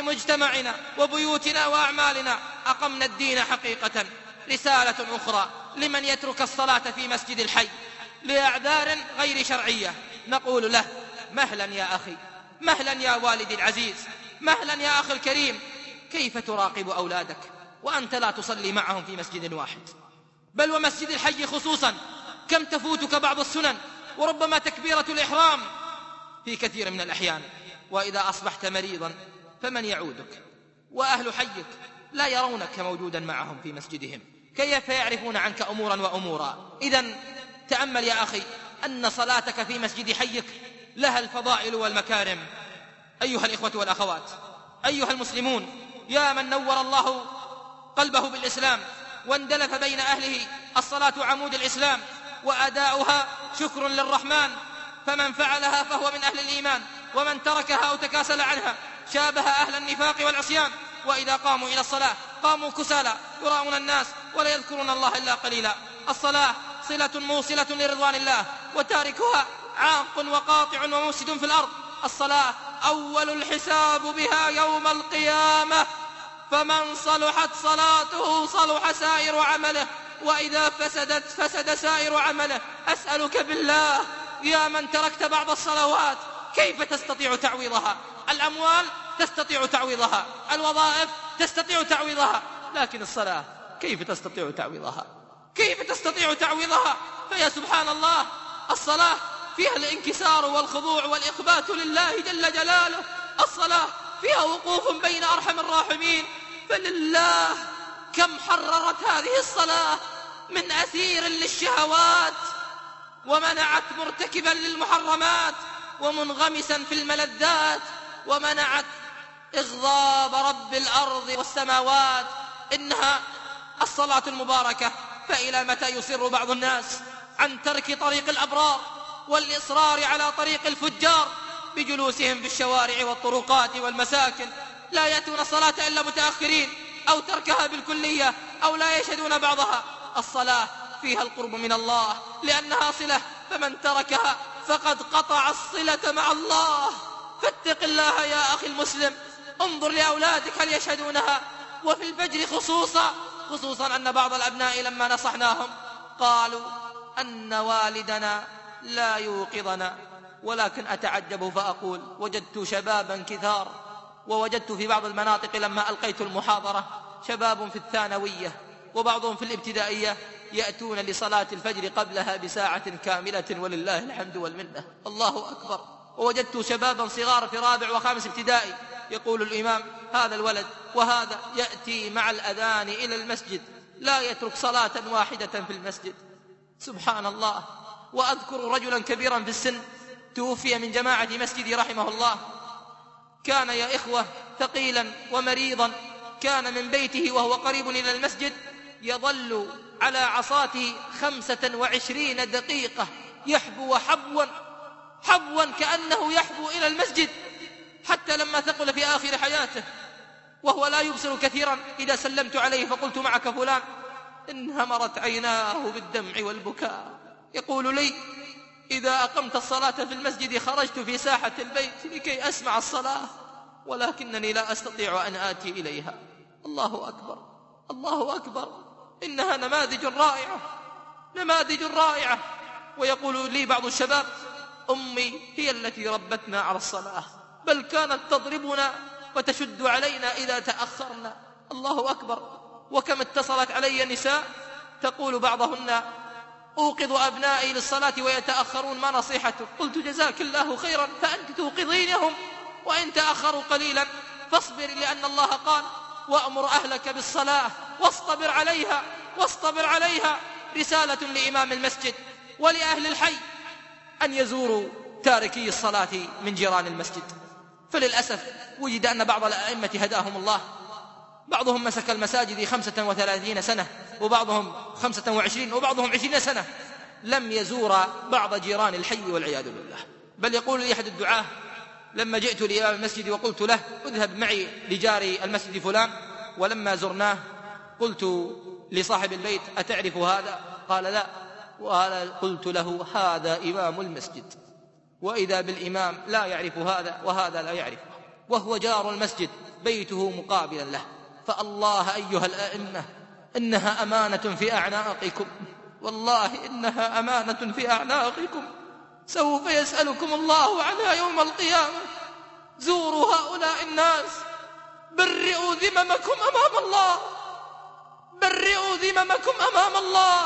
في مجتمعنا وبيوتنا وأعمالنا أقمنا الدين حقيقة. رسالة أخرى لمن يترك الصلاة في مسجد الحي لأعذار غير شرعية، نقول له مهلا يا أخي، مهلا يا والدي العزيز، مهلا يا أخي الكريم. كيف تراقب أولادك وأنت لا تصلي معهم في مسجد واحد، بل ومسجد الحي خصوصا؟ كم تفوتك بعض السنن وربما تكبيرة الإحرام في كثير من الأحيان. وإذا أصبحت مريضا فمن يعودك؟ وأهل حيك لا يرونك موجودا معهم في مسجدهم، كيف يعرفون عنك أمورا وأمورا؟ إذن تأمل يا أخي أن صلاتك في مسجد حيك لها الفضائل والمكارم. أيها الإخوة والأخوات، أيها المسلمون، يا من نور الله قلبه بالإسلام واندلف بين أهله، الصلاة عمود الإسلام وأداؤها شكر للرحمن، فمن فعلها فهو من أهل الإيمان، ومن تركها أو تكاسل عنها شابه أهل النفاق والعصيان. وإذا قاموا إلى الصلاة قاموا كسالى يراؤون الناس ولا يذكرون الله إلا قليلا. الصلاة صلة موصلة لرضوان الله، وتاركها عاق وقاطع ومفسد في الأرض. الصلاة أول الحساب بها يوم القيامة، فمن صلحت صلاته صلح سائر عمله، وإذا فسدت فسد سائر عمله. أسألك بالله يا من تركت بعض الصلوات كيف تستطيع تعويضها؟ الأموال تستطيع تعويضها، الوظائف تستطيع تعويضها، لكن الصلاة كيف تستطيع تعويضها؟ كيف تستطيع تعويضها؟ فيا سبحان الله، الصلاة فيها الانكسار والخضوع والإخبات لله جل جلاله. الصلاة فيها وقوف بين أرحم الراحمين. فلله كم حررت هذه الصلاة من أثير للشهوات، ومنعت مرتكبا للمحرمات، ومنغمسا في الملذات، ومنعت إغضاب رب الأرض والسماوات. إنها الصلاة المباركة. فإلى متى يصر بعض الناس عن ترك طريق الأبرار والإصرار على طريق الفجار بجلوسهم في الشوارع والطرقات والمساكن؟ لا يأتون الصلاة إلا متأخرين، أو تركها بالكلية أو لا يشهدون بعضها. الصلاة فيها القرب من الله لأنها صلة، فمن تركها فقد قطع الصلة مع الله. فاتق الله يا أخي المسلم، انظر لأولادك هل يشهدونها. وفي الفجر خصوصا خصوصا أن بعض الأبناء لما نصحناهم قالوا أن والدنا لا يوقظنا، ولكن أتعجب فأقول وجدت شبابا كثار، ووجدت في بعض المناطق لما ألقيت المحاضرة شباب في الثانوية وبعضهم في الابتدائية يأتون لصلاة الفجر قبلها بساعة كاملة ولله الحمد والمنة. الله أكبر. ووجدت شبابا صغار في رابع وخامس ابتدائي يقول الإمام هذا الولد وهذا يأتي مع الأذان إلى المسجد لا يترك صلاة واحدة في المسجد. سبحان الله. وأذكر رجلا كبيرا في السن توفي من جماعة مسجدي رحمه الله، كان يا إخوة ثقيلا ومريضا، كان من بيته وهو قريب إلى المسجد يظل على عصاته خمسة وعشرين دقيقة يحبو حبوا حبوا كأنه يحبو إلى المسجد، حتى لما ثقل في آخر حياته وهو لا يبصر كثيرا إذا سلمت عليه فقلت معك فلان انهمرت عيناه بالدمع والبكاء. يقول لي إذا أقمت الصلاة في المسجد خرجت في ساحة البيت لكي أسمع الصلاة، ولكنني لا أستطيع أن آتي إليها. الله أكبر الله أكبر. إنها نماذج رائعة نماذج رائعة. ويقول لي بعض الشباب أمي هي التي ربتنا على الصلاة، بل كانت تضربنا وتشد علينا إذا تأخرنا. الله أكبر. وكم اتصلت علي نساء تقول بعضهن أوقظ أبنائي للصلاة ويتأخرون، ما نصيحتك؟ قلت جزاك الله خيرا، فأنت توقظينهم وإن تأخروا قليلا فاصبر، لأن الله قال وأمر أهلك بالصلاة واصطبر عليها واصطبر عليها. رسالة لإمام المسجد ولأهل الحي أن يزوروا تاركي الصلاة من جيران المسجد. فللأسف وجد أن بعض الأئمة هداهم الله بعضهم مسك المساجد خمسة وثلاثين سنة وبعضهم خمسة وعشرين وبعضهم عشرين سنة لم يزور بعض جيران الحي والعياذ بالله. بل يقول لي أحد الدعاة لما جئت لإمام المسجد وقلت له اذهب معي لجاري المسجد فلان، ولما زرناه قلت لصاحب البيت أتعرف هذا؟ قال لا. وقلت له هذا إمام المسجد، وإذا بالإمام لا يعرف هذا وهذا لا يعرف، وهو جار المسجد بيته مقابلا له. فالله أيها الأئمة إنها أمانة في أعناقكم، والله إنها أمانة في أعناقكم، سوف يسألكم الله عنها يوم القيامة. زوروا هؤلاء الناس، برئوا ذممكم أمام الله، برئوا ذممكم أمام الله،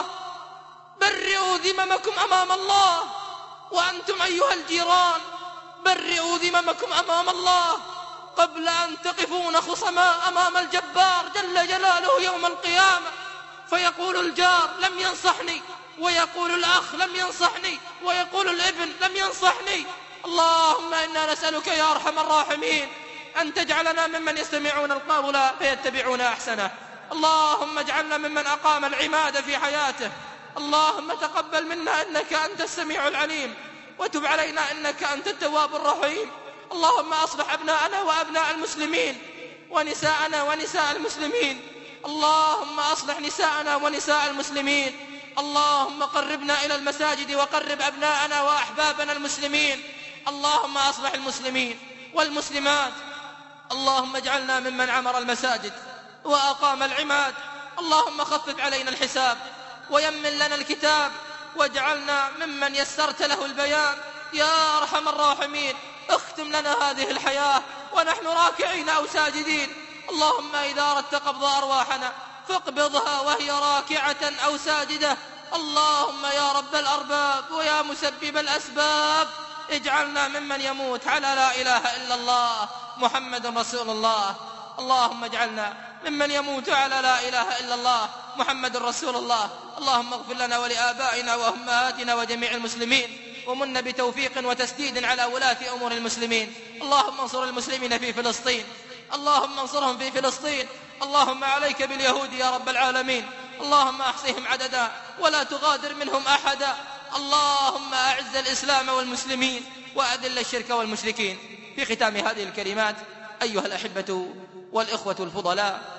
برئوا ذممكم أمام الله. وأنتم أيها الجيران برئوا ذممكم أمام الله قبل أن تقفون خصماء أمام الجبار جل جلاله يوم القيامة، فيقول الجار لم ينصحني، ويقول الأخ لم ينصحني، ويقول الابن لم ينصحني. اللهم إنا نسألك يا أرحم الراحمين أن تجعلنا ممن يستمعون القول فيتبعون أحسنه. اللهم اجعلنا ممن أقام العماد في حياته. اللهم تقبل منا إنك أنت السميع العليم، وتب علينا إنك أنت التواب الرحيم. اللهم أصلح أبناءنا وأبناء المسلمين ونساءنا ونساء المسلمين. اللهم أصلح نساءنا ونساء المسلمين. اللهم قربنا إلى المساجد وقرب أبناءنا وأحبابنا المسلمين. اللهم أصلح المسلمين والمسلمات. اللهم اجعلنا ممن عمر المساجد وأقام العماد. اللهم خفف علينا الحساب ويمن لنا الكتاب، واجعلنا ممن يسرت له البيان يا أرحم الراحمين. اختم لنا هذه الحياة ونحن راكعين أو ساجدين. اللهم إذا أردت قبض أرواحنا فاقبضها وهي راكعة أو ساجدة. اللهم يا رب الأرباب ويا مسبب الأسباب اجعلنا ممن يموت على لا إله إلا الله محمد رسول الله. اللهم اجعلنا ممن يموت على لا إله إلا الله محمد رسول الله. اللهم اغفر لنا ولآبائنا وأمهاتنا وجميع المسلمين، ومن بتوفيق وتسديد على ولاة أمور المسلمين. اللهم انصر المسلمين في فلسطين، اللهم انصرهم في فلسطين. اللهم عليك باليهود يا رب العالمين. اللهم أحصهم عددا ولا تغادر منهم أحدا. اللهم أعز الإسلام والمسلمين وأذل الشرك والمشركين. في ختام هذه الكلمات أيها الأحبة والإخوة الفضلاء،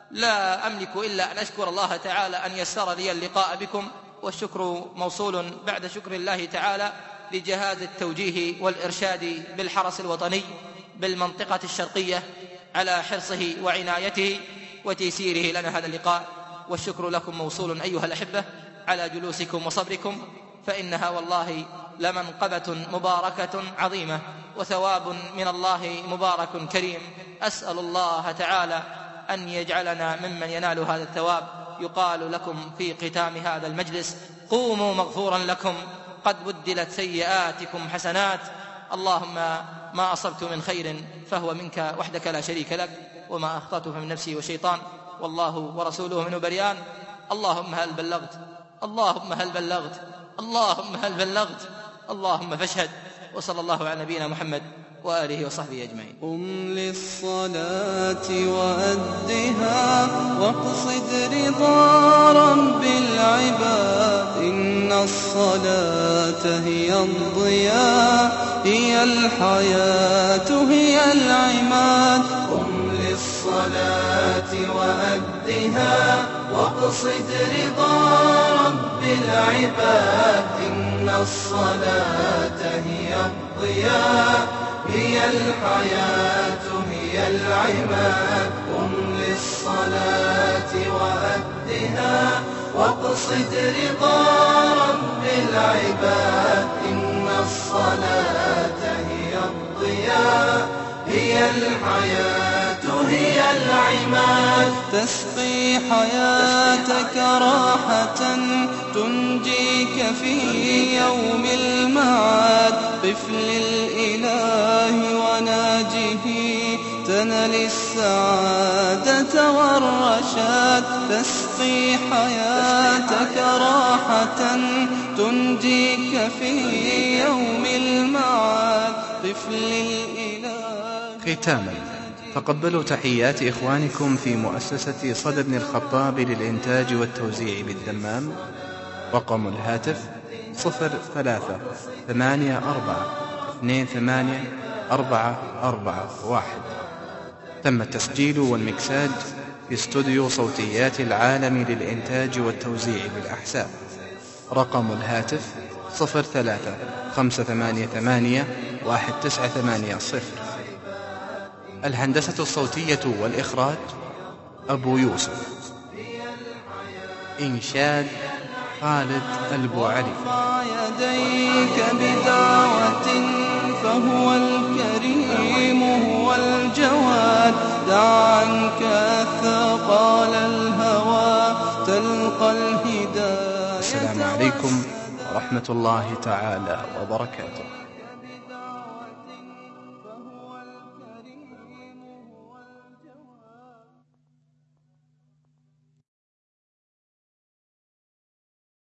لا أملك إلا أن أشكر الله تعالى أن يسر لي اللقاء بكم، والشكر موصول بعد شكر الله تعالى لجهاز التوجيه والإرشاد بالحرس الوطني بالمنطقة الشرقية على حرصه وعنايته وتيسيره لنا هذا اللقاء، والشكر لكم موصول أيها الأحبة على جلوسكم وصبركم، فإنها والله لمنقبة مباركة عظيمة وثواب من الله مبارك كريم. أسأل الله تعالى أن يجعلنا ممن ينال هذا الثواب. يقال لكم في ختام هذا المجلس: قوموا مغفورا لكم قد بدلت سيئاتكم حسنات. اللهم ما أصبت من خير فهو منك وحدك لا شريك لك، وما أخطأت فمن نفسي وشيطان، والله ورسوله منه بريان. اللهم هل بلغت اللهم هل بلغت اللهم هل بلغت اللهم فاشهد. وصلى الله على نبينا محمد وآله وصحبه أجمعين. قم للصلاة وأدها واقصد رضا رب العباد، إن الصلاة هي الضياء هي الحياة هي العماد. قم للصلاة وأدها واقصد رضا رب العباد، إن الصلاة هي الضياء هي الحياة هي العماد. قم للصلاة وأدها واقصد رضا رب العباد، إن الصلاة هي الضياء هي الحياة هي العماد. تسقي حياتك راحة تنجيك في يوم المعاد، قف للإله وناجه تنل السعادة والرشاد. تسقي حياتك راحة تنجيك في يوم المعاد، قف للإله. ختاما، تقبلوا تحيات إخوانكم في مؤسسة صدى بن الخطاب للإنتاج والتوزيع بالدمام. رقم الهاتف صفر ثلاثة ثمانية أربعة اثنين ثمانية أربعة أربعة واحد. تم التسجيل والمكساج في استوديو صوتيات العالم للإنتاج والتوزيع بالأحساء. رقم الهاتف صفر ثلاثة خمسة ثمانية ثمانية واحد تسعة ثمانية صفر. الهندسة الصوتية والإخراج أبو يوسف. إنشاد خالد البوعلي. يديك بدعوة فهو الكريم هو الجواد، دع عنك أثقال الهوى تلقى الهداية. السلام عليكم ورحمة الله تعالى وبركاته.